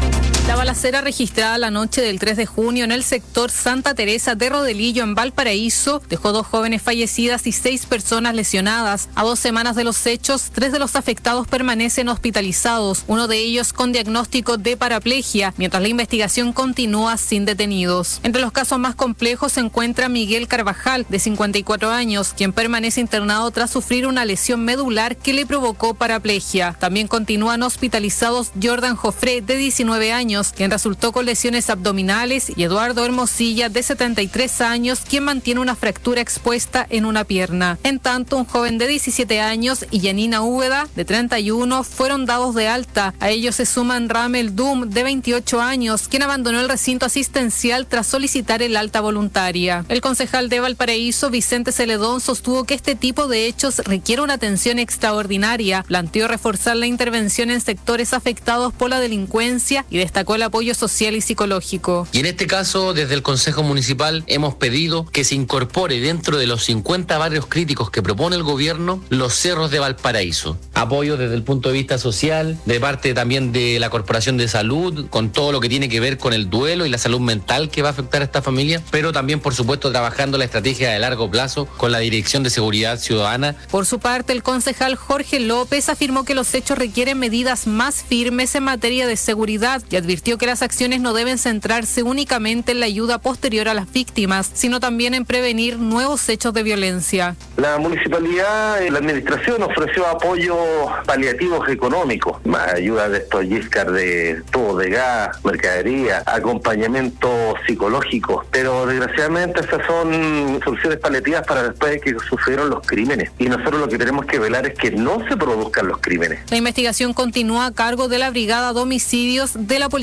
La balacera registrada la noche del tres de junio en el sector Santa Teresa de Rodelillo en Valparaíso dejó dos jóvenes fallecidas y seis personas lesionadas. A dos semanas de los hechos, tres de los afectados permanecen hospitalizados, uno de ellos con diagnóstico de paraplegia, mientras la investigación continúa sin detenidos. Entre los casos más complejos se encuentra Miguel Carvajal, de cincuenta y cuatro años, quien permanece internado tras sufrir una lesión medular que le provocó paraplegia. También continúan hospitalizados Jordan Jofré, de diecinueve años, quien resultó con lesiones abdominales, y Eduardo Hermosilla, de setenta y tres años, quien mantiene una fractura expuesta en una pierna. En tanto, un joven de diecisiete años y Yanina Úbeda, de treinta y uno, fueron dados de alta. A ellos se suman Ramel Dum, de veintiocho años, quien abandonó el recinto asistencial tras solicitar el alta voluntaria. El concejal de Valparaíso, Vicente Celedón, sostuvo que este tipo de hechos requiere una atención extraordinaria. Planteó reforzar la intervención en sectores afectados por la delincuencia y destacó el apoyo social y psicológico. Y en este caso, desde el Consejo Municipal hemos pedido que se incorpore dentro de los cincuenta barrios críticos que propone el gobierno los cerros de Valparaíso. Apoyo desde el punto de vista social, de parte también de la Corporación de Salud, con todo lo que tiene que ver con el duelo y la salud mental que va a afectar a esta familia, pero también, por supuesto, trabajando la estrategia de largo plazo con la Dirección de Seguridad Ciudadana. Por su parte, el concejal Jorge López afirmó que los hechos requieren medidas más firmes en materia de seguridad y advirtió que las acciones no deben centrarse únicamente en la ayuda posterior a las víctimas, sino también en prevenir nuevos hechos de violencia. La municipalidad y la administración ofreció apoyos paliativos económicos, más ayuda de estos Giscar de tubo de gas, mercadería, acompañamiento psicológico, pero desgraciadamente esas son soluciones paliativas para después de que sucedieron los crímenes, y nosotros lo que tenemos que velar es que no se produzcan los crímenes. La investigación continúa a cargo de la Brigada de Homicidios de la Policía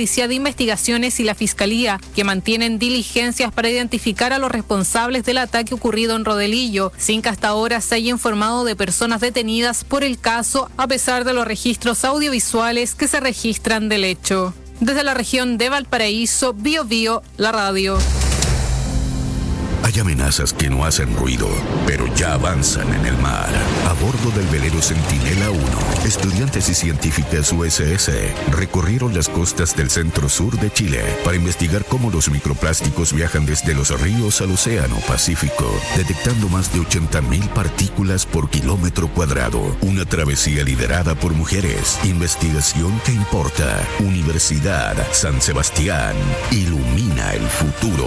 Policía de Investigaciones y la Fiscalía, que mantienen diligencias para identificar a los responsables del ataque ocurrido en Rodelillo, sin que hasta ahora se haya informado de personas detenidas por el caso, a pesar de los registros audiovisuales que se registran del hecho. Desde la región de Valparaíso, Bio Bio, la radio. Hay amenazas que no hacen ruido, pero ya avanzan en el mar. A bordo del velero Centinela uno, estudiantes y científicas U S S recorrieron las costas del centro-sur de Chile para investigar cómo los microplásticos viajan desde los ríos al océano Pacífico, detectando más de ochenta mil partículas por kilómetro cuadrado. Una travesía liderada por mujeres. Investigación que importa. Universidad San Sebastián. Ilumina el futuro.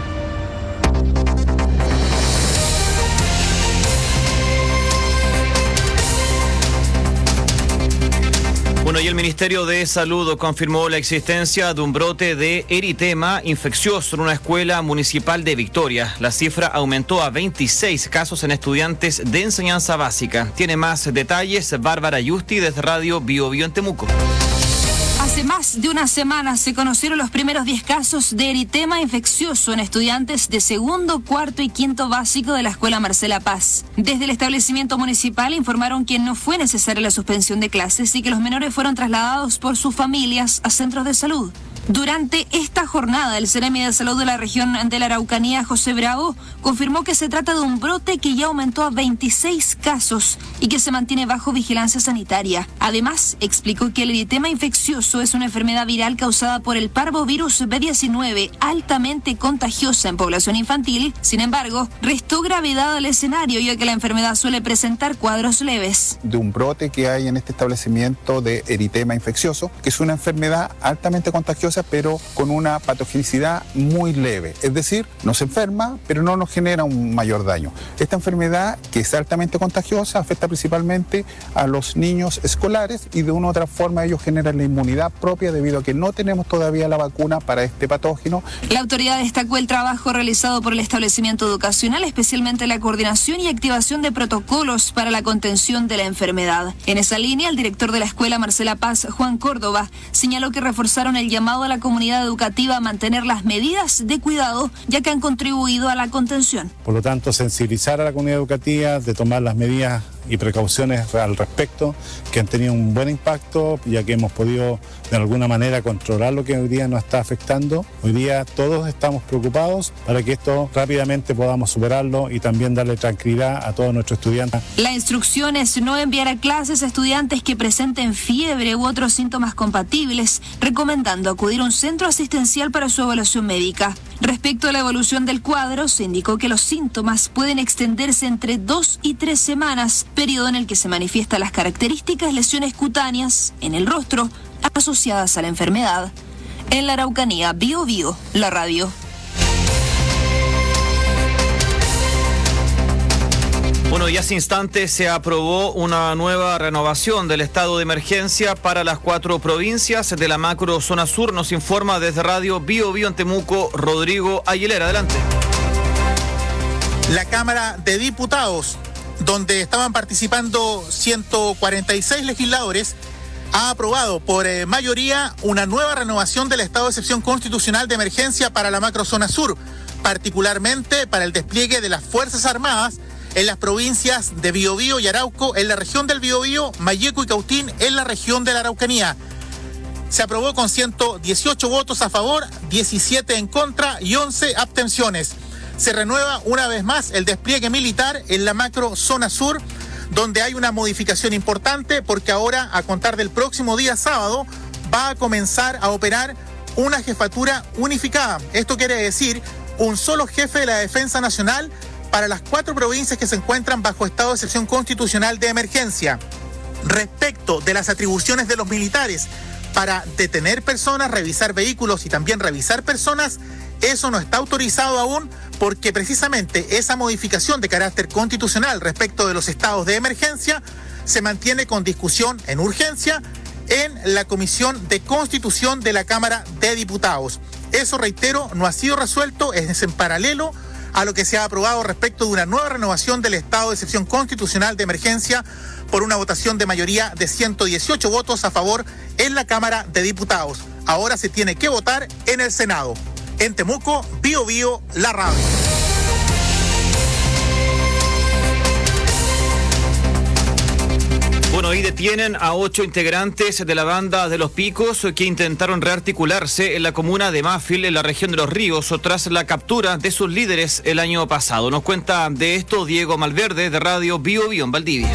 Bueno, y el Ministerio de Salud confirmó la existencia de un brote de eritema infeccioso en una escuela municipal de Victoria. La cifra aumentó a veintiséis casos en estudiantes de enseñanza básica. Tiene más detalles Bárbara Yusti desde Radio Bio Bio en Temuco. Hace más de una semana se conocieron los primeros diez casos de eritema infeccioso en estudiantes de segundo, cuarto y quinto básico de la Escuela Marcela Paz. Desde el establecimiento municipal informaron que no fue necesaria la suspensión de clases y que los menores fueron trasladados por sus familias a centros de salud. Durante esta jornada, el Seremi de Salud de la región de la Araucanía, José Bravo, confirmó que se trata de un brote que ya aumentó a veintiséis casos y que se mantiene bajo vigilancia sanitaria. Además, explicó que el eritema infeccioso es una enfermedad viral causada por el parvovirus B diecinueve, altamente contagiosa en población infantil. Sin embargo, restó gravedad al escenario, ya que la enfermedad suele presentar cuadros leves. De un brote que hay en este establecimiento de eritema infeccioso, que es una enfermedad altamente contagiosa, pero con una patogenicidad muy leve. Es decir, nos enferma, pero no nos genera un mayor daño. Esta enfermedad, que es altamente contagiosa, afecta principalmente a los niños escolares y de una u otra forma ellos generan la inmunidad propia debido a que no tenemos todavía la vacuna para este patógeno. La autoridad destacó el trabajo realizado por el establecimiento educacional, especialmente la coordinación y activación de protocolos para la contención de la enfermedad. En esa línea, el director de la Escuela Marcela Paz, Juan Córdoba, señaló que reforzaron el llamado a la comunidad educativa a mantener las medidas de cuidado, ya que han contribuido a la contención. Por lo tanto, sensibilizar a la comunidad educativa de tomar las medidas y precauciones al respecto, que han tenido un buen impacto, ya que hemos podido de alguna manera controlar lo que hoy día nos está afectando. Hoy día todos estamos preocupados para que esto rápidamente podamos superarlo y también darle tranquilidad a todos nuestros estudiantes. La instrucción es no enviar a clases a estudiantes que presenten fiebre u otros síntomas compatibles, recomendando acudir a un centro asistencial para su evaluación médica. Respecto a la evolución del cuadro, se indicó que los síntomas pueden extenderse entre dos y tres semanas, periodo en el que se manifiestan las características lesiones cutáneas en el rostro asociadas a la enfermedad. En la Araucanía, Bio Bio, la radio. Bueno, y hace instantes se aprobó una nueva renovación del estado de emergencia para las cuatro provincias de la macro zona sur. Nos informa desde Radio Bio Bio en Temuco, Rodrigo Aguilera. Adelante. La Cámara de Diputados, donde estaban participando ciento cuarenta y seis legisladores, ha aprobado por eh, mayoría una nueva renovación del estado de excepción constitucional de emergencia para la macrozona sur, particularmente para el despliegue de las Fuerzas Armadas en las provincias de Biobío y Arauco, en la región del Biobío, Mayeco y Cautín, en la región de la Araucanía. Se aprobó con ciento dieciocho votos a favor, diecisiete en contra y once abstenciones. Se renueva una vez más el despliegue militar en la macro zona sur, donde hay una modificación importante porque ahora, a contar del próximo día sábado, va a comenzar a operar una jefatura unificada. Esto quiere decir un solo jefe de la Defensa Nacional para las cuatro provincias que se encuentran bajo estado de excepción constitucional de emergencia. Respecto de las atribuciones de los militares para detener personas, revisar vehículos y también revisar personas, eso no está autorizado aún porque precisamente esa modificación de carácter constitucional respecto de los estados de emergencia se mantiene con discusión en urgencia en la Comisión de Constitución de la Cámara de Diputados. Eso, reitero, no ha sido resuelto, es en paralelo a lo que se ha aprobado respecto de una nueva renovación del estado de excepción constitucional de emergencia por una votación de mayoría de ciento dieciocho votos a favor en la Cámara de Diputados. ahora se tiene que votar en el Senado. En Temuco, Bio Bio, la radio. Bueno, y detienen a ocho integrantes de la banda de Los Picos que intentaron rearticularse en la comuna de Mafil, en la región de Los Ríos, tras la captura de sus líderes el año pasado. Nos cuenta de esto Diego Malverde, de Radio Bio Bio en Valdivia.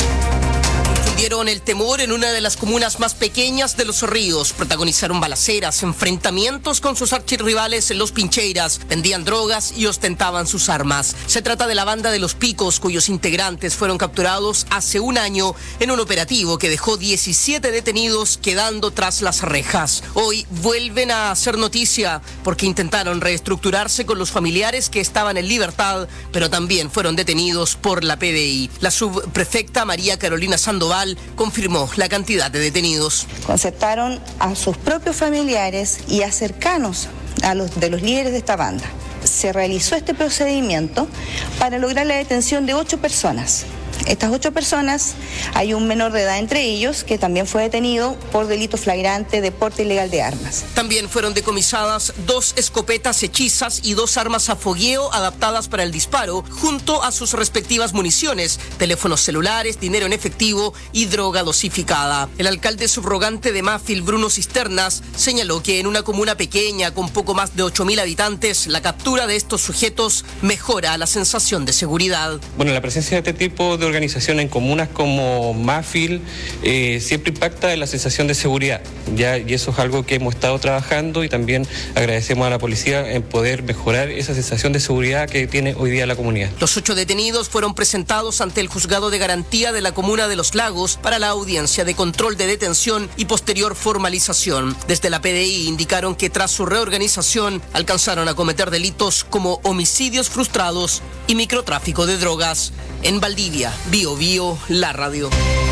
Dieron el temor en una de las comunas más pequeñas de Los Ríos. Protagonizaron balaceras, enfrentamientos con sus archirrivales en Los Pincheiras, vendían drogas y ostentaban sus armas. Se trata de la banda de Los Picos, cuyos integrantes fueron capturados hace un año en un operativo que dejó diecisiete detenidos quedando tras las rejas. Hoy vuelven a hacer noticia porque intentaron reestructurarse con los familiares que estaban en libertad, pero también fueron detenidos por la P D I. La subprefecta María Carolina Sandoval confirmó la cantidad de detenidos. Concertaron a sus propios familiares y a cercanos a los de los líderes de esta banda. Se realizó este procedimiento para lograr la detención de ocho personas. Estas ocho personas, hay un menor de edad entre ellos que también fue detenido por delito flagrante de porte ilegal de armas. También fueron decomisadas dos escopetas hechizas y dos armas a fogueo adaptadas para el disparo, junto a sus respectivas municiones, teléfonos celulares, dinero en efectivo y droga dosificada. El alcalde subrogante de Mafil, Bruno Cisternas, señaló que en una comuna pequeña con poco más de ocho mil habitantes, la captura de estos sujetos mejora la sensación de seguridad. Bueno, la presencia de este tipo de organización en comunas como Mafil eh, siempre impacta en la sensación de seguridad, ya, y eso es algo que hemos estado trabajando y también agradecemos a la policía en poder mejorar esa sensación de seguridad que tiene hoy día la comunidad. Los ocho detenidos fueron presentados ante el juzgado de garantía de la comuna de Los Lagos para la audiencia de control de detención y posterior formalización. Desde la P D I indicaron que tras su reorganización alcanzaron a cometer delitos como homicidios frustrados y microtráfico de drogas. En Valdivia, Bio Bio, la radio.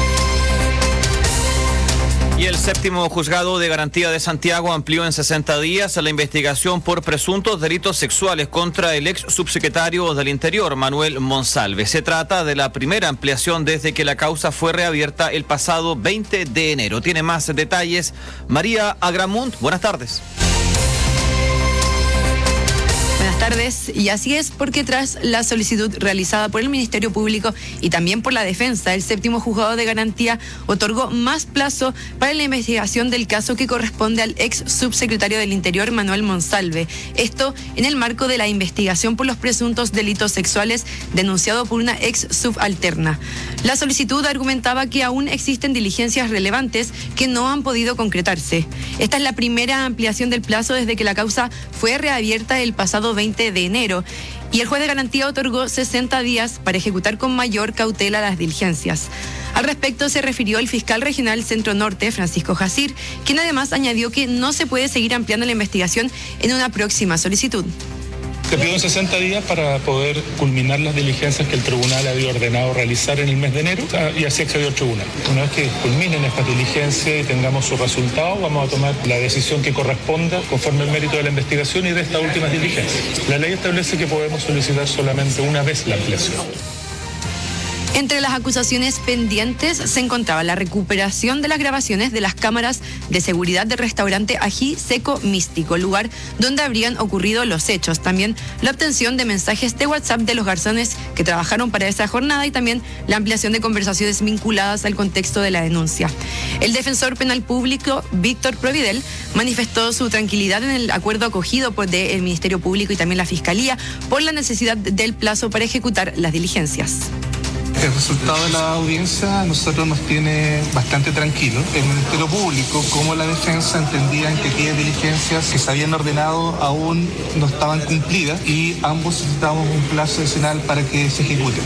Y el séptimo juzgado de garantía de Santiago amplió en sesenta días la investigación por presuntos delitos sexuales contra el ex subsecretario del Interior, Manuel Monsalve. Se trata de la primera ampliación desde que la causa fue reabierta el pasado veinte de enero. Tiene más detalles María Agramunt. Buenas tardes. Buenas tardes, y así es porque tras la solicitud realizada por el Ministerio Público y también por la defensa, el séptimo juzgado de garantía otorgó más plazo para la investigación del caso que corresponde al ex subsecretario del Interior, Manuel Monsalve. Esto en el marco de la investigación por los presuntos delitos sexuales denunciado por una ex subalterna. La solicitud argumentaba que aún existen diligencias relevantes que no han podido concretarse. Esta es la primera ampliación del plazo desde que la causa fue reabierta el pasado veinte de enero y el juez de garantía otorgó sesenta días para ejecutar con mayor cautela las diligencias. Al respecto se refirió el fiscal regional Centro Norte, Francisco Jacir, quien además añadió que no se puede seguir ampliando la investigación en una próxima solicitud. Se pidió sesenta días para poder culminar las diligencias que el tribunal había ordenado realizar en el mes de enero y así accedió el tribunal. Una vez que culminen estas diligencias y tengamos su resultado, vamos a tomar la decisión que corresponda conforme al mérito de la investigación y de estas últimas diligencias. La ley establece que podemos solicitar solamente una vez la ampliación. Entre las acusaciones pendientes se encontraba la recuperación de las grabaciones de las cámaras de seguridad del restaurante Ají Seco Místico, lugar donde habrían ocurrido los hechos. También la obtención de mensajes de WhatsApp de los garzones que trabajaron para esa jornada y también la ampliación de conversaciones vinculadas al contexto de la denuncia. El defensor penal público, Víctor Providel, manifestó su tranquilidad en el acuerdo acogido por el Ministerio Público y también la Fiscalía por la necesidad del plazo para ejecutar las diligencias. El resultado de la audiencia a nosotros nos tiene bastante tranquilos. El Ministerio Público como la defensa entendían que aquellas diligencias que se habían ordenado aún no estaban cumplidas y ambos necesitamos un plazo adicional para que se ejecuten.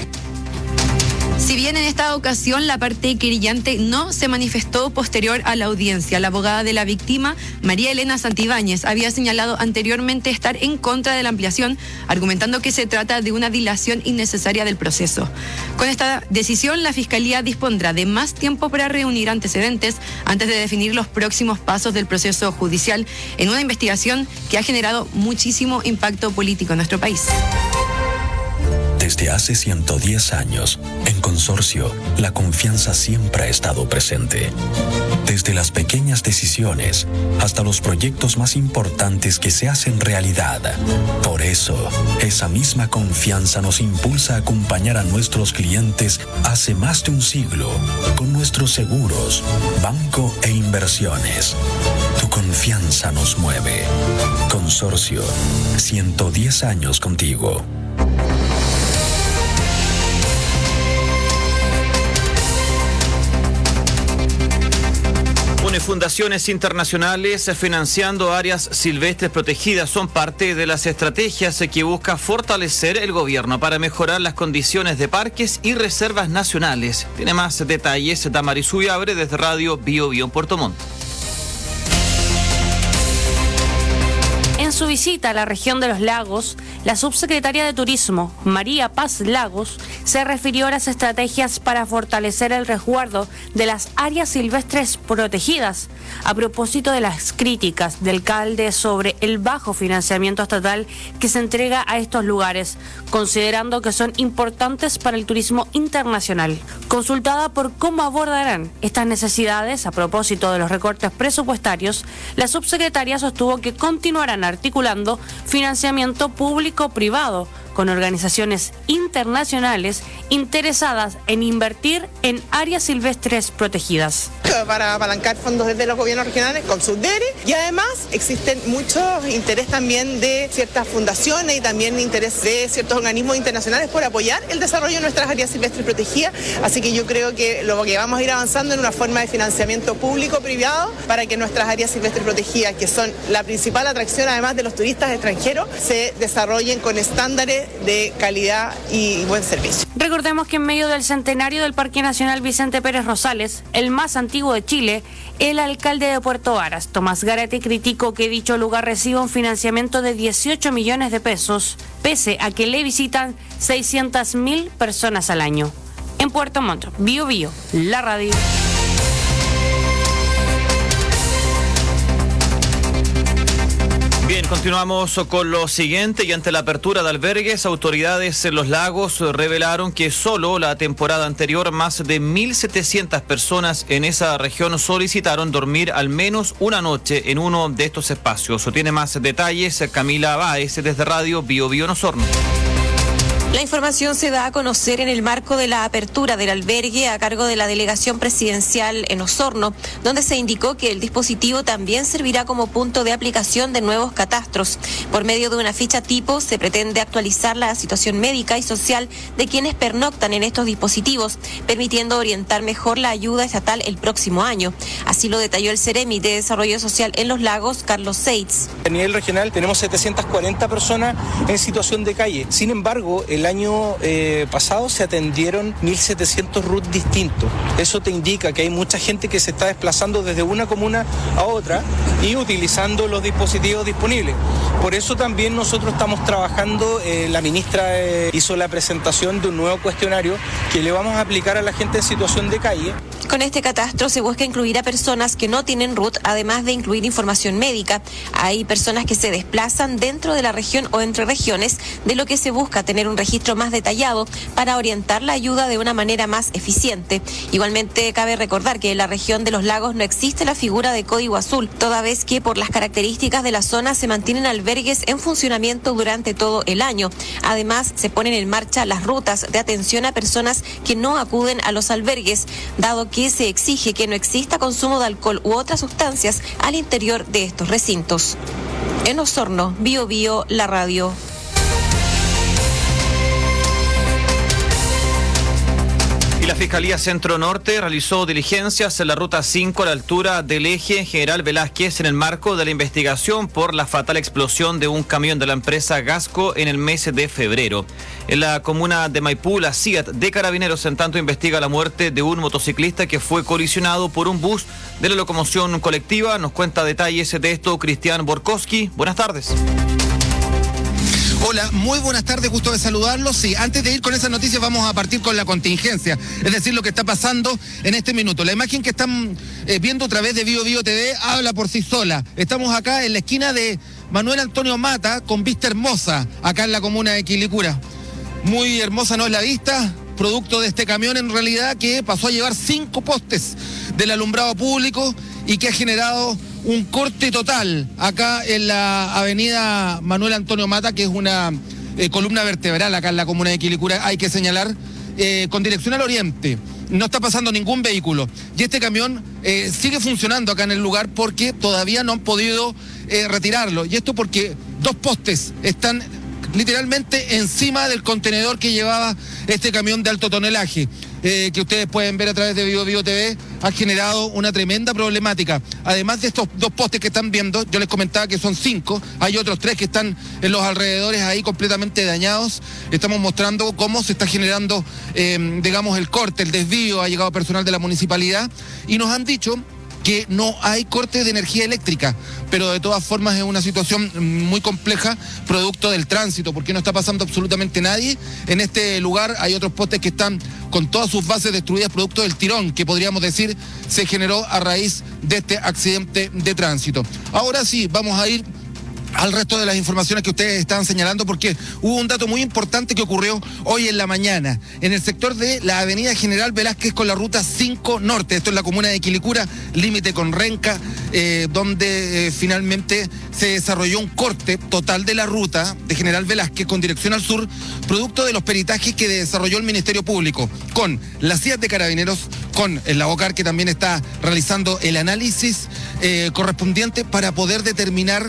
Si bien en esta ocasión la parte querellante no se manifestó posterior a la audiencia, la abogada de la víctima, María Elena Santibáñez, había señalado anteriormente estar en contra de la ampliación, argumentando que se trata de una dilación innecesaria del proceso. Con esta decisión, la Fiscalía dispondrá de más tiempo para reunir antecedentes antes de definir los próximos pasos del proceso judicial en una investigación que ha generado muchísimo impacto político en nuestro país. Desde hace ciento diez años, en Consorcio, la confianza siempre ha estado presente. Desde las pequeñas decisiones hasta los proyectos más importantes que se hacen realidad. Por eso, esa misma confianza nos impulsa a acompañar a nuestros clientes hace más de un siglo con nuestros seguros, banco e inversiones. Tu confianza nos mueve. Consorcio, ciento diez años contigo. Fundaciones internacionales financiando áreas silvestres protegidas son parte de las estrategias que busca fortalecer el gobierno para mejorar las condiciones de parques y reservas nacionales. Tiene más detalles Damaris Uyabre desde Radio Bio Bio en Puerto Montt. En su visita a la región de los lagos, la subsecretaria de Turismo, María Paz Lagos, se refirió a las estrategias para fortalecer el resguardo de las áreas silvestres protegidas, a propósito de las críticas del alcalde sobre el bajo financiamiento estatal que se entrega a estos lugares, considerando que son importantes para el turismo internacional. Consultada por cómo abordarán estas necesidades a propósito de los recortes presupuestarios, la subsecretaria sostuvo que continuarán articulando financiamiento público-privado con organizaciones internacionales interesadas en invertir en áreas silvestres protegidas. Para apalancar fondos desde los gobiernos regionales con SUDERE, y además existen muchos interés también de ciertas fundaciones y también interés de ciertos organismos internacionales por apoyar el desarrollo de nuestras áreas silvestres protegidas, así que yo creo que lo que vamos a ir avanzando en una forma de financiamiento público-privado para que nuestras áreas silvestres protegidas, que son la principal atracción además de los turistas extranjeros, se desarrollen con estándares de calidad y buen servicio. Recordemos que en medio del centenario del Parque Nacional Vicente Pérez Rosales, el más antiguo de Chile, el alcalde de Puerto Varas, Tomás Gárate, criticó que dicho lugar reciba un financiamiento de dieciocho millones de pesos, pese a que le visitan seiscientas mil personas al año. En Puerto Montt, Bio Bio, la radio. Bien, continuamos con lo siguiente y ante la apertura de albergues, autoridades en Los Lagos revelaron que solo la temporada anterior más de mil setecientas personas en esa región solicitaron dormir al menos una noche en uno de estos espacios. Tiene más detalles Camila Báez desde Radio Bio Bio en Osorno. La información se da a conocer en el marco de la apertura del albergue a cargo de la delegación presidencial en Osorno, donde se indicó que el dispositivo también servirá como punto de aplicación de nuevos catastros. Por medio de una ficha tipo se pretende actualizar la situación médica y social de quienes pernoctan en estos dispositivos, permitiendo orientar mejor la ayuda estatal el próximo año. Así lo detalló el Ceremi de Desarrollo Social en Los Lagos, Carlos Seitz. A nivel regional tenemos setecientas cuarenta personas en situación de calle. Sin embargo, el año eh, pasado se atendieron mil setecientos R U T distintos. Eso te indica que hay mucha gente que se está desplazando desde una comuna a otra y utilizando los dispositivos disponibles. Por eso también nosotros estamos trabajando, eh, la ministra eh, hizo la presentación de un nuevo cuestionario que le vamos a aplicar a la gente en situación de calle. Con este catastro se busca incluir a personas que no tienen R U T, además de incluir información médica. Hay personas que se desplazan dentro de la región o entre regiones, de lo que se busca tener un registro más detallado para orientar la ayuda de una manera más eficiente. Igualmente cabe recordar que en la región de Los Lagos no existe la figura de código azul, toda vez que por las características de la zona se mantienen albergues en funcionamiento durante todo el año. Además, se ponen en marcha las rutas de atención a personas que no acuden a los albergues, dado que se exige que no exista consumo de alcohol u otras sustancias al interior de estos recintos. En Osorno, Bio Bio, la radio. La Fiscalía Centro Norte realizó diligencias en la Ruta cinco a la altura del eje General Velázquez en el marco de la investigación por la fatal explosión de un camión de la empresa Gasco en el mes de febrero. En la comuna de Maipú, la C I A T de Carabineros en tanto investiga la muerte de un motociclista que fue colisionado por un bus de la locomoción colectiva. Nos cuenta detalles de esto Cristian Borkowski. Buenas tardes. Hola, muy buenas tardes, gusto de saludarlos. Sí, antes de ir con esas noticias vamos a partir con la contingencia, es decir, lo que está pasando en este minuto. La imagen que están eh, viendo a través de Bio Bio T V habla por sí sola. Estamos acá en la esquina de Manuel Antonio Mata con Vista Hermosa, acá en la comuna de Quilicura. Muy hermosa no es la vista, producto de este camión en realidad que pasó a llevar cinco postes del alumbrado público y que ha generado un corte total acá en la avenida Manuel Antonio Mata, que es una eh, columna vertebral acá en la comuna de Quilicura, hay que señalar, eh, con dirección al oriente. No está pasando ningún vehículo y este camión eh, sigue funcionando acá en el lugar porque todavía no han podido eh, retirarlo. Y esto porque dos postes están literalmente encima del contenedor que llevaba este camión de alto tonelaje, eh, que ustedes pueden ver a través de Vivo Vivo T V, ha generado una tremenda problemática. Además de estos dos postes que están viendo, yo les comentaba que son cinco, hay otros tres que están en los alrededores ahí completamente dañados. Estamos mostrando cómo se está generando, eh, digamos, el corte, el desvío. Ha llegado personal de la municipalidad y nos han dicho que no hay corte de energía eléctrica, pero de todas formas es una situación muy compleja, producto del tránsito, porque no está pasando absolutamente nadie. En este lugar hay otros postes que están con todas sus bases destruidas, producto del tirón, que podríamos decir se generó a raíz de este accidente de tránsito. Ahora sí, vamos a ir al resto de las informaciones que ustedes estaban señalando, porque hubo un dato muy importante que ocurrió hoy en la mañana en el sector de la avenida General Velázquez con la ruta cinco Norte. Esto es la comuna de Quilicura, límite con Renca, eh, donde eh, finalmente se desarrolló un corte total de la ruta de General Velázquez con dirección al sur, producto de los peritajes que desarrolló el Ministerio Público con las C I A de Carabineros, con el Abocar, que también está realizando el análisis eh, correspondiente para poder determinar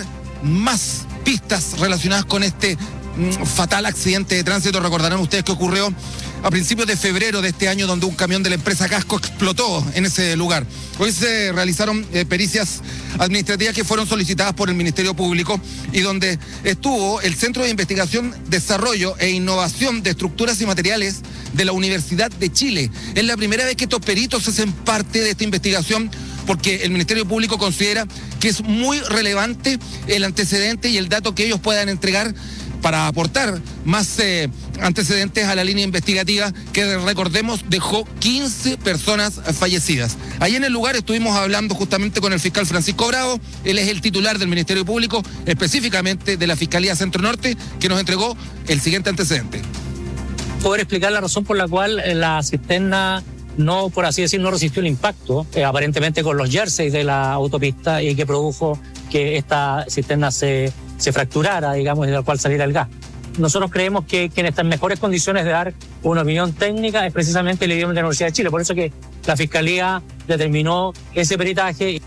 más pistas relacionadas con este mm, fatal accidente de tránsito. Recordarán ustedes que ocurrió a principios de febrero de este año, donde un camión de la empresa Casco explotó en ese lugar. Hoy se realizaron eh, pericias administrativas que fueron solicitadas por el Ministerio Público y donde estuvo el Centro de Investigación, Desarrollo e Innovación de Estructuras y Materiales de la Universidad de Chile. Es la primera vez que estos peritos hacen parte de esta investigación, porque el Ministerio Público considera que es muy relevante el antecedente y el dato que ellos puedan entregar para aportar más eh, antecedentes a la línea investigativa que, recordemos, dejó quince personas fallecidas. Ahí en el lugar estuvimos hablando justamente con el fiscal Francisco Bravo. Él es el titular del Ministerio Público, específicamente de la Fiscalía Centro Norte, que nos entregó el siguiente antecedente. Poder explicar la razón por la cual la cisterna no, por así decir, no resistió el impacto, eh, aparentemente con los jerseys de la autopista, y que produjo que esta cisterna se, se fracturara, digamos, y de la cual saliera el gas. Nosotros creemos que quien está en mejores condiciones de dar una opinión técnica es precisamente el idioma de la Universidad de Chile, por eso que la Fiscalía determinó ese peritaje.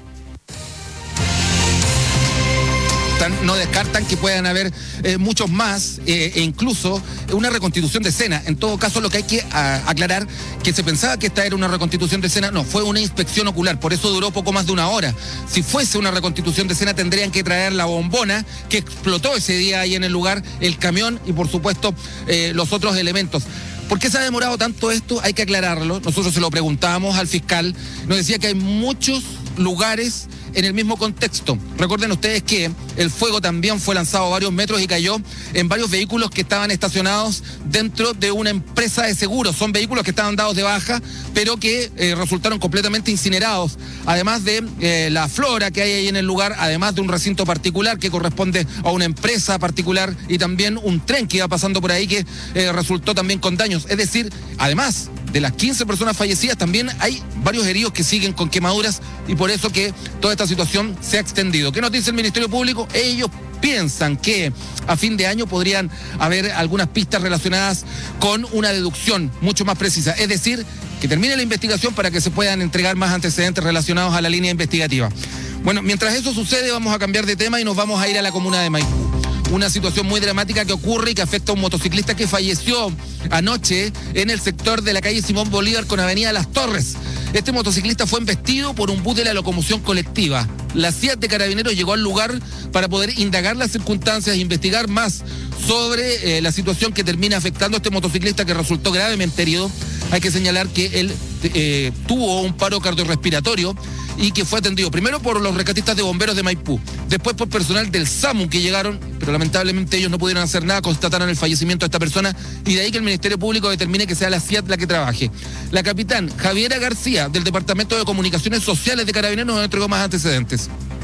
No descartan que puedan haber eh, muchos más eh, e incluso una reconstitución de escena. En todo caso, lo que hay que a, aclarar, que se pensaba que esta era una reconstitución de escena, no, fue una inspección ocular, por eso duró poco más de una hora. Si fuese una reconstitución de escena, tendrían que traer la bombona que explotó ese día ahí en el lugar, el camión y por supuesto eh, los otros elementos. ¿Por qué se ha demorado tanto esto? Hay que aclararlo. Nosotros se lo preguntábamos al fiscal, nos decía que hay muchos lugares en el mismo contexto. Recuerden ustedes que el fuego también fue lanzado a varios metros y cayó en varios vehículos que estaban estacionados dentro de una empresa de seguros. Son vehículos que estaban dados de baja, pero que eh, resultaron completamente incinerados. Además de eh, la flora que hay ahí en el lugar, además de un recinto particular que corresponde a una empresa particular y también un tren que iba pasando por ahí que eh, resultó también con daños. Es decir, además de las quince personas fallecidas, también hay varios heridos que siguen con quemaduras y por eso que toda esta situación se ha extendido. ¿Qué nos dice el Ministerio Público? Ellos piensan que a fin de año podrían haber algunas pistas relacionadas con una deducción mucho más precisa. Es decir, que termine la investigación para que se puedan entregar más antecedentes relacionados a la línea investigativa. Bueno, mientras eso sucede, vamos a cambiar de tema y nos vamos a ir a la comuna de Maipú. Una situación muy dramática que ocurre y que afecta a un motociclista que falleció anoche en el sector de la calle Simón Bolívar con avenida Las Torres. Este motociclista fue embestido por un bus de la locomoción colectiva. La C I A de Carabineros llegó al lugar para poder indagar las circunstancias e investigar más sobre eh, la situación que termina afectando a este motociclista, que resultó gravemente herido. Hay que señalar que él eh, tuvo un paro cardiorrespiratorio y que fue atendido primero por los rescatistas de bomberos de Maipú, después por personal del SAMU que llegaron, pero lamentablemente ellos no pudieron hacer nada, constataron el fallecimiento de esta persona y de ahí que el Ministerio Público determine que sea la C I A la que trabaje. La capitán Javiera García, del Departamento de Comunicaciones Sociales de Carabineros, nos entregó más antecedentes.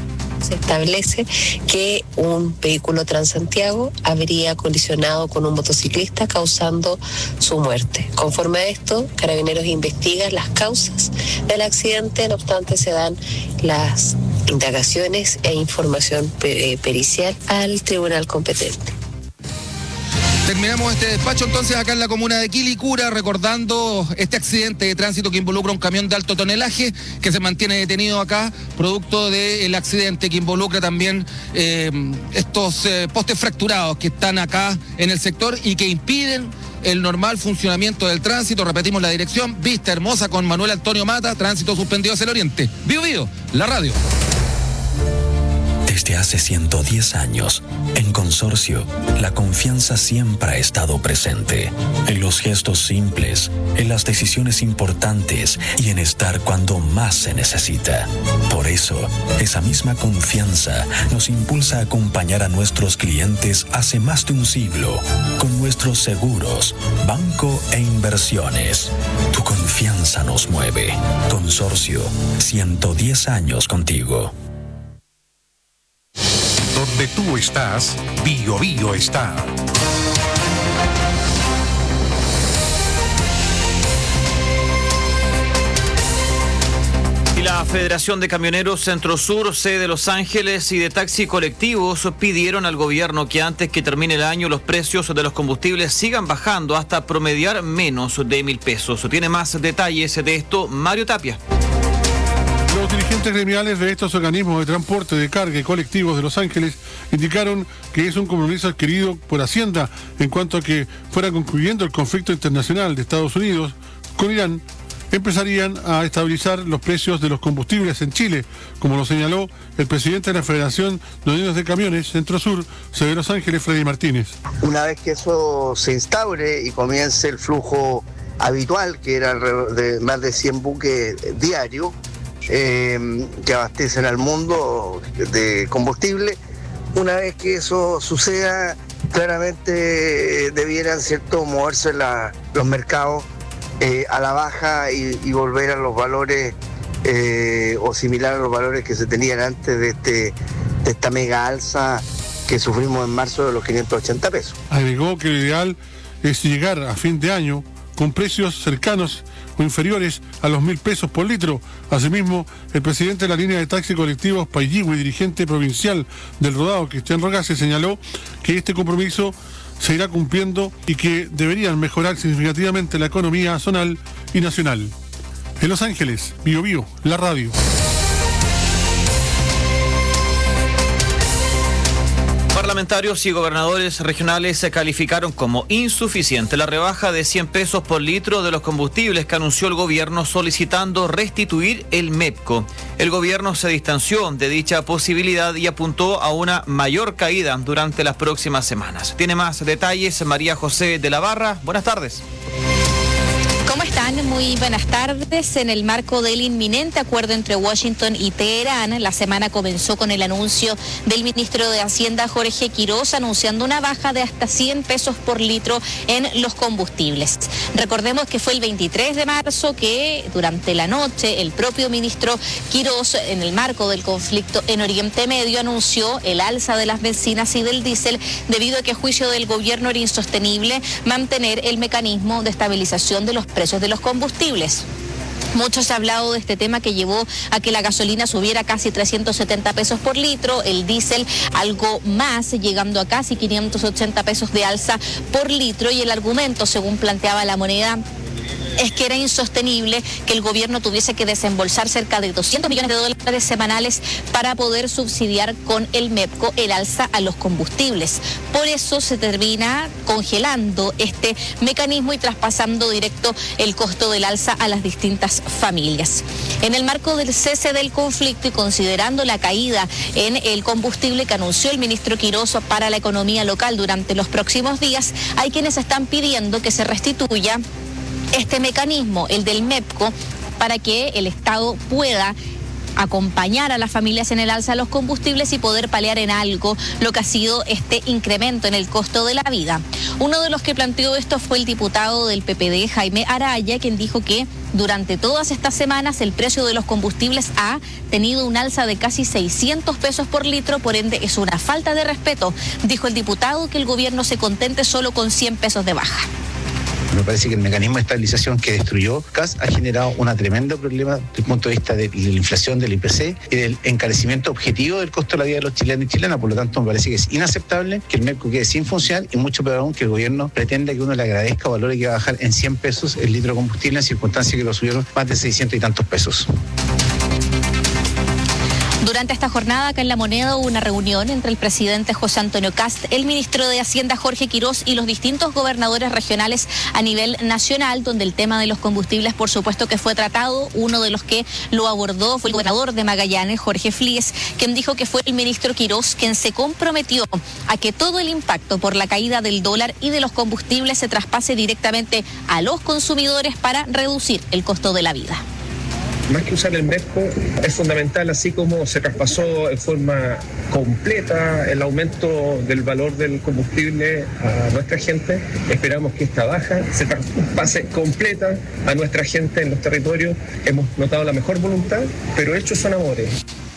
se establece que un vehículo Transantiago habría colisionado con un motociclista causando su muerte. Conforme a esto, Carabineros investiga las causas del accidente, no obstante se dan las indagaciones e información pericial al tribunal competente. Terminamos este despacho entonces acá en la comuna de Quilicura, recordando este accidente de tránsito que involucra un camión de alto tonelaje que se mantiene detenido acá, producto del accidente que involucra también eh, estos eh, postes fracturados que están acá en el sector y que impiden el normal funcionamiento del tránsito. Repetimos la dirección: Vista Hermosa con Manuel Antonio Mata, tránsito suspendido hacia el oriente. Bío Bío, la radio. Desde hace ciento diez años, en Consorcio, la confianza siempre ha estado presente. En los gestos simples, en las decisiones importantes y en estar cuando más se necesita. Por eso, esa misma confianza nos impulsa a acompañar a nuestros clientes hace más de un siglo con nuestros seguros, banco e inversiones. Tu confianza nos mueve. Consorcio, ciento diez años contigo. Donde tú estás, Bío Bío está. Y la Federación de Camioneros Centro Sur, sede de Los Ángeles, y de taxi colectivos pidieron al gobierno que antes que termine el año los precios de los combustibles sigan bajando hasta promediar menos de mil pesos. Tiene más detalles de esto Mario Tapia. Los dirigentes gremiales de estos organismos de transporte de carga y colectivos de Los Ángeles indicaron que es un compromiso adquirido por Hacienda en cuanto a que fuera concluyendo el conflicto internacional de Estados Unidos con Irán, empezarían a estabilizar los precios de los combustibles en Chile, como lo señaló el presidente de la Federación de Uniones de Camiones Centro Sur, sede de Los Ángeles, Freddy Martínez. Una vez que eso se instaure y comience el flujo habitual, que era de más de cien buques diarios, Eh, que abastecen al mundo de combustible. Una vez que eso suceda, claramente eh, debieran, ¿cierto?, moverse la, los mercados eh, a la baja y, y volver a los valores eh, o similar a los valores que se tenían antes de, este, de esta mega alza que sufrimos en marzo de los quinientos ochenta pesos. Agregó que lo ideal es llegar a fin de año con precios cercanos o inferiores a los mil pesos por litro. Asimismo, el presidente de la línea de taxi colectivos Paiyihue y dirigente provincial del Rodado, Cristian Rogase, señaló que este compromiso se irá cumpliendo y que deberían mejorar significativamente la economía zonal y nacional. En Los Ángeles, Bío Bío, la radio. Parlamentarios y gobernadores regionales se calificaron como insuficiente la rebaja de cien pesos por litro de los combustibles que anunció el gobierno, solicitando restituir el MEPCO. El gobierno se distanció de dicha posibilidad y apuntó a una mayor caída durante las próximas semanas. Tiene más detalles María José de la Barra. Buenas tardes. ¿Cómo están? Muy buenas tardes. En el marco del inminente acuerdo entre Washington y Teherán, la semana comenzó con el anuncio del ministro de Hacienda, Jorge Quiroz, anunciando una baja de hasta cien pesos por litro en los combustibles. Recordemos que fue el veintitrés de marzo que durante la noche el propio ministro Quiroz, en el marco del conflicto en Oriente Medio, anunció el alza de las bencinas y del diésel debido a que a juicio del gobierno era insostenible mantener el mecanismo de estabilización de los precios de los combustibles. Mucho se ha hablado de este tema que llevó a que la gasolina subiera casi trescientos setenta pesos por litro, el diésel algo más, llegando a casi quinientos ochenta pesos de alza por litro, y el argumento, según planteaba la moneda, es que era insostenible que el gobierno tuviese que desembolsar cerca de doscientos millones de dólares semanales para poder subsidiar con el MEPCO el alza a los combustibles. Por eso se termina congelando este mecanismo y traspasando directo el costo del alza a las distintas familias. En el marco del cese del conflicto y considerando la caída en el combustible que anunció el ministro Quiroz para la economía local durante los próximos días, hay quienes están pidiendo que se restituya este mecanismo, el del MEPCO, para que el Estado pueda acompañar a las familias en el alza de los combustibles y poder paliar en algo lo que ha sido este incremento en el costo de la vida. Uno de los que planteó esto fue el diputado del P P D, Jaime Araya, quien dijo que durante todas estas semanas el precio de los combustibles ha tenido un alza de casi seiscientos pesos por litro, por ende es una falta de respeto. Dijo el diputado que el gobierno se contente solo con cien pesos de baja. Me parece que el mecanismo de estabilización que destruyó C A S ha generado un tremendo problema desde el punto de vista de la inflación del I P C y del encarecimiento objetivo del costo de la vida de los chilenos y chilenas. Por lo tanto, me parece que es inaceptable que el MEPCO quede sin funcionar y mucho peor aún que el gobierno pretenda que uno le agradezca o valore que va a bajar en cien pesos el litro de combustible en circunstancias que lo subieron más de seiscientos y tantos pesos. Durante esta jornada, acá en La Moneda, hubo una reunión entre el presidente José Antonio Kast, el ministro de Hacienda Jorge Quirós y los distintos gobernadores regionales a nivel nacional, donde el tema de los combustibles, por supuesto, que fue tratado. Uno de los que lo abordó fue el gobernador de Magallanes, Jorge Flies, quien dijo que fue el ministro Quirós quien se comprometió a que todo el impacto por la caída del dólar y de los combustibles se traspase directamente a los consumidores para reducir el costo de la vida. Más que usar el MEPCO, es fundamental, así como se traspasó en forma completa el aumento del valor del combustible a nuestra gente, esperamos que esta baja se traspase completa a nuestra gente en los territorios. Hemos notado la mejor voluntad, pero hechos son amores.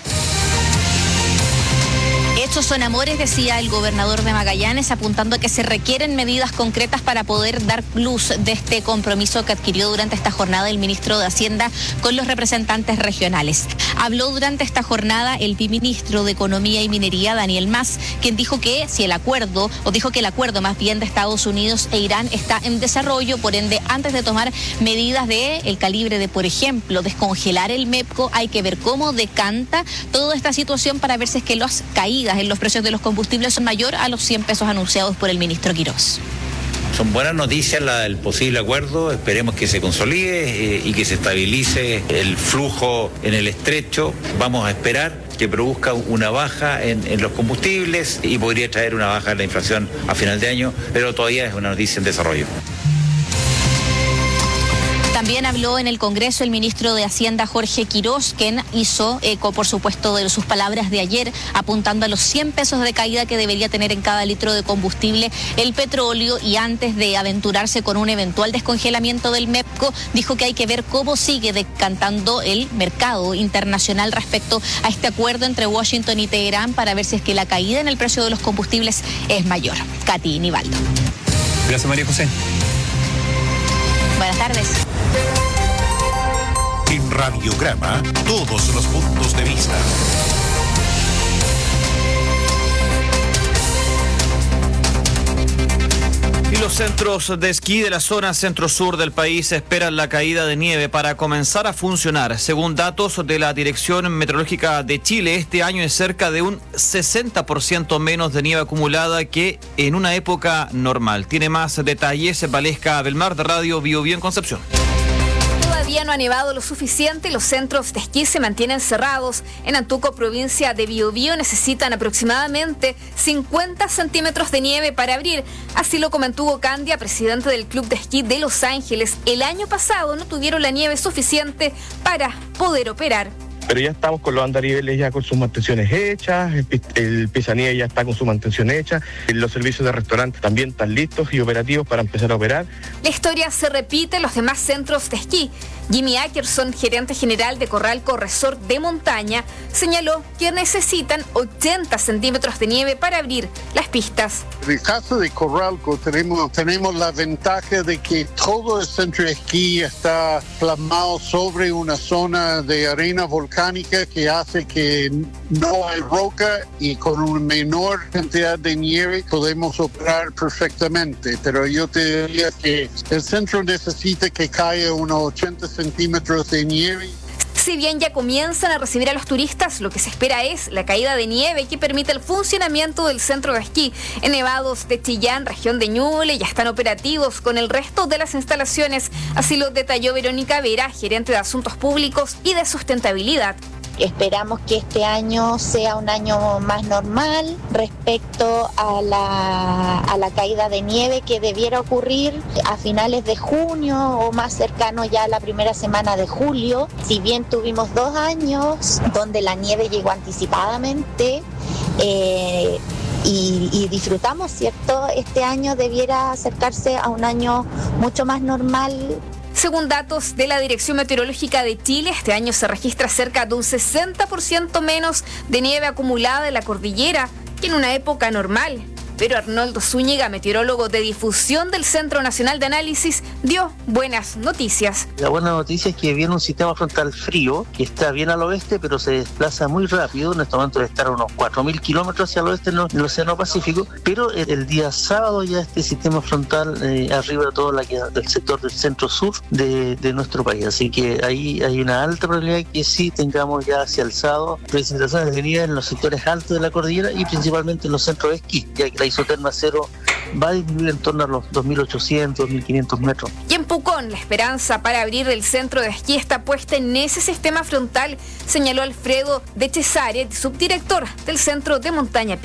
Hechos son amores, decía el gobernador de Magallanes, apuntando a que se requieren medidas concretas para poder dar luz de este compromiso que adquirió durante esta jornada el ministro de Hacienda con los representantes regionales. Habló durante esta jornada el viceministro de Economía y Minería, Daniel Mas, quien dijo que si el acuerdo, o dijo que el acuerdo más bien de Estados Unidos e Irán está en desarrollo, por ende, antes de tomar medidas de el calibre de, por ejemplo, descongelar el MEPCO, hay que ver cómo decanta toda esta situación para ver si es que las caídas en los precios de los combustibles son mayor a los cien pesos anunciados por el ministro Quirós. Son buenas noticias la, el posible acuerdo, esperemos que se consolide eh, y que se estabilice el flujo en el estrecho. Vamos a esperar que produzca una baja en, en los combustibles y podría traer una baja en la inflación a final de año, pero todavía es una noticia en desarrollo. También habló en el Congreso el ministro de Hacienda, Jorge Quirós, quien hizo eco, por supuesto, de sus palabras de ayer, apuntando a los cien pesos de caída que debería tener en cada litro de combustible el petróleo, y antes de aventurarse con un eventual descongelamiento del MEPCO, dijo que hay que ver cómo sigue decantando el mercado internacional respecto a este acuerdo entre Washington y Teherán para ver si es que la caída en el precio de los combustibles es mayor. Katy Nivaldo. Gracias, María José. Buenas tardes. En Radiograma, todos los puntos de vista. Y los centros de esquí de la zona centro-sur del país esperan la caída de nieve para comenzar a funcionar. Según datos de la Dirección Meteorológica de Chile, este año es cerca de un sesenta por ciento menos de nieve acumulada que en una época normal. Tiene más detalles Valesca Belmar de Radio Bio Bio en Concepción. Todavía no ha nevado lo suficiente y los centros de esquí se mantienen cerrados. En Antuco, provincia de Biobío, necesitan aproximadamente cincuenta centímetros de nieve para abrir. Así lo comentó Hugo Candia, presidente del Club de Esquí de Los Ángeles. El año pasado no tuvieron la nieve suficiente para poder operar. Pero ya estamos con los andariveles ya con sus mantenciones hechas, el, el piezanieve ya está con su mantención hecha, los servicios de restaurante también están listos y operativos para empezar a operar. La historia se repite en los demás centros de esquí. Jimmy Ackerson, gerente general de Corralco Resort de Montaña, señaló que necesitan ochenta centímetros de nieve para abrir las pistas. En el caso de Corralco tenemos, tenemos la ventaja de que todo el centro de esquí está plasmado sobre una zona de arena volcánica que hace que no hay roca y con una menor cantidad de nieve podemos operar perfectamente. Pero yo te diría que el centro necesita que caiga unos ochenta centímetros de nieve. Si bien ya comienzan a recibir a los turistas, lo que se espera es la caída de nieve que permite el funcionamiento del centro de esquí. En nevados de Chillán, región de Ñuble, ya están operativos con el resto de las instalaciones. Así lo detalló Verónica Vera, gerente de Asuntos Públicos y de Sustentabilidad. Esperamos que este año sea un año más normal respecto a la, a la caída de nieve que debiera ocurrir a finales de junio o más cercano ya a la primera semana de julio. Si bien tuvimos dos años donde la nieve llegó anticipadamente, eh, Y, y disfrutamos, ¿cierto? Este año debiera acercarse a un año mucho más normal. Según datos de la Dirección Meteorológica de Chile, este año se registra cerca de un sesenta por ciento menos de nieve acumulada en la cordillera que en una época normal. Pero Arnoldo Zúñiga, meteorólogo de difusión del Centro Nacional de Análisis, dio buenas noticias. La buena noticia es que viene un sistema frontal frío que está bien al oeste, pero se desplaza muy rápido. En este momento debe estar a unos cuatro mil kilómetros hacia el oeste en el Océano Pacífico, pero el, el día sábado ya este sistema frontal eh, arriba de todo la, el sector del centro-sur de, de nuestro país. Así que ahí hay una alta probabilidad que sí tengamos ya hacia el sábado precipitaciones de nieve en los sectores altos de la cordillera y principalmente en los centros de esquí, ya que la isoterma cero va a disminuir en torno a los dos mil ochocientos, dos mil quinientos metros. Y en Pucón, la esperanza para abrir el centro de esquí está puesta en ese sistema frontal, señaló Alfredo de Cesare, subdirector del Centro de Montaña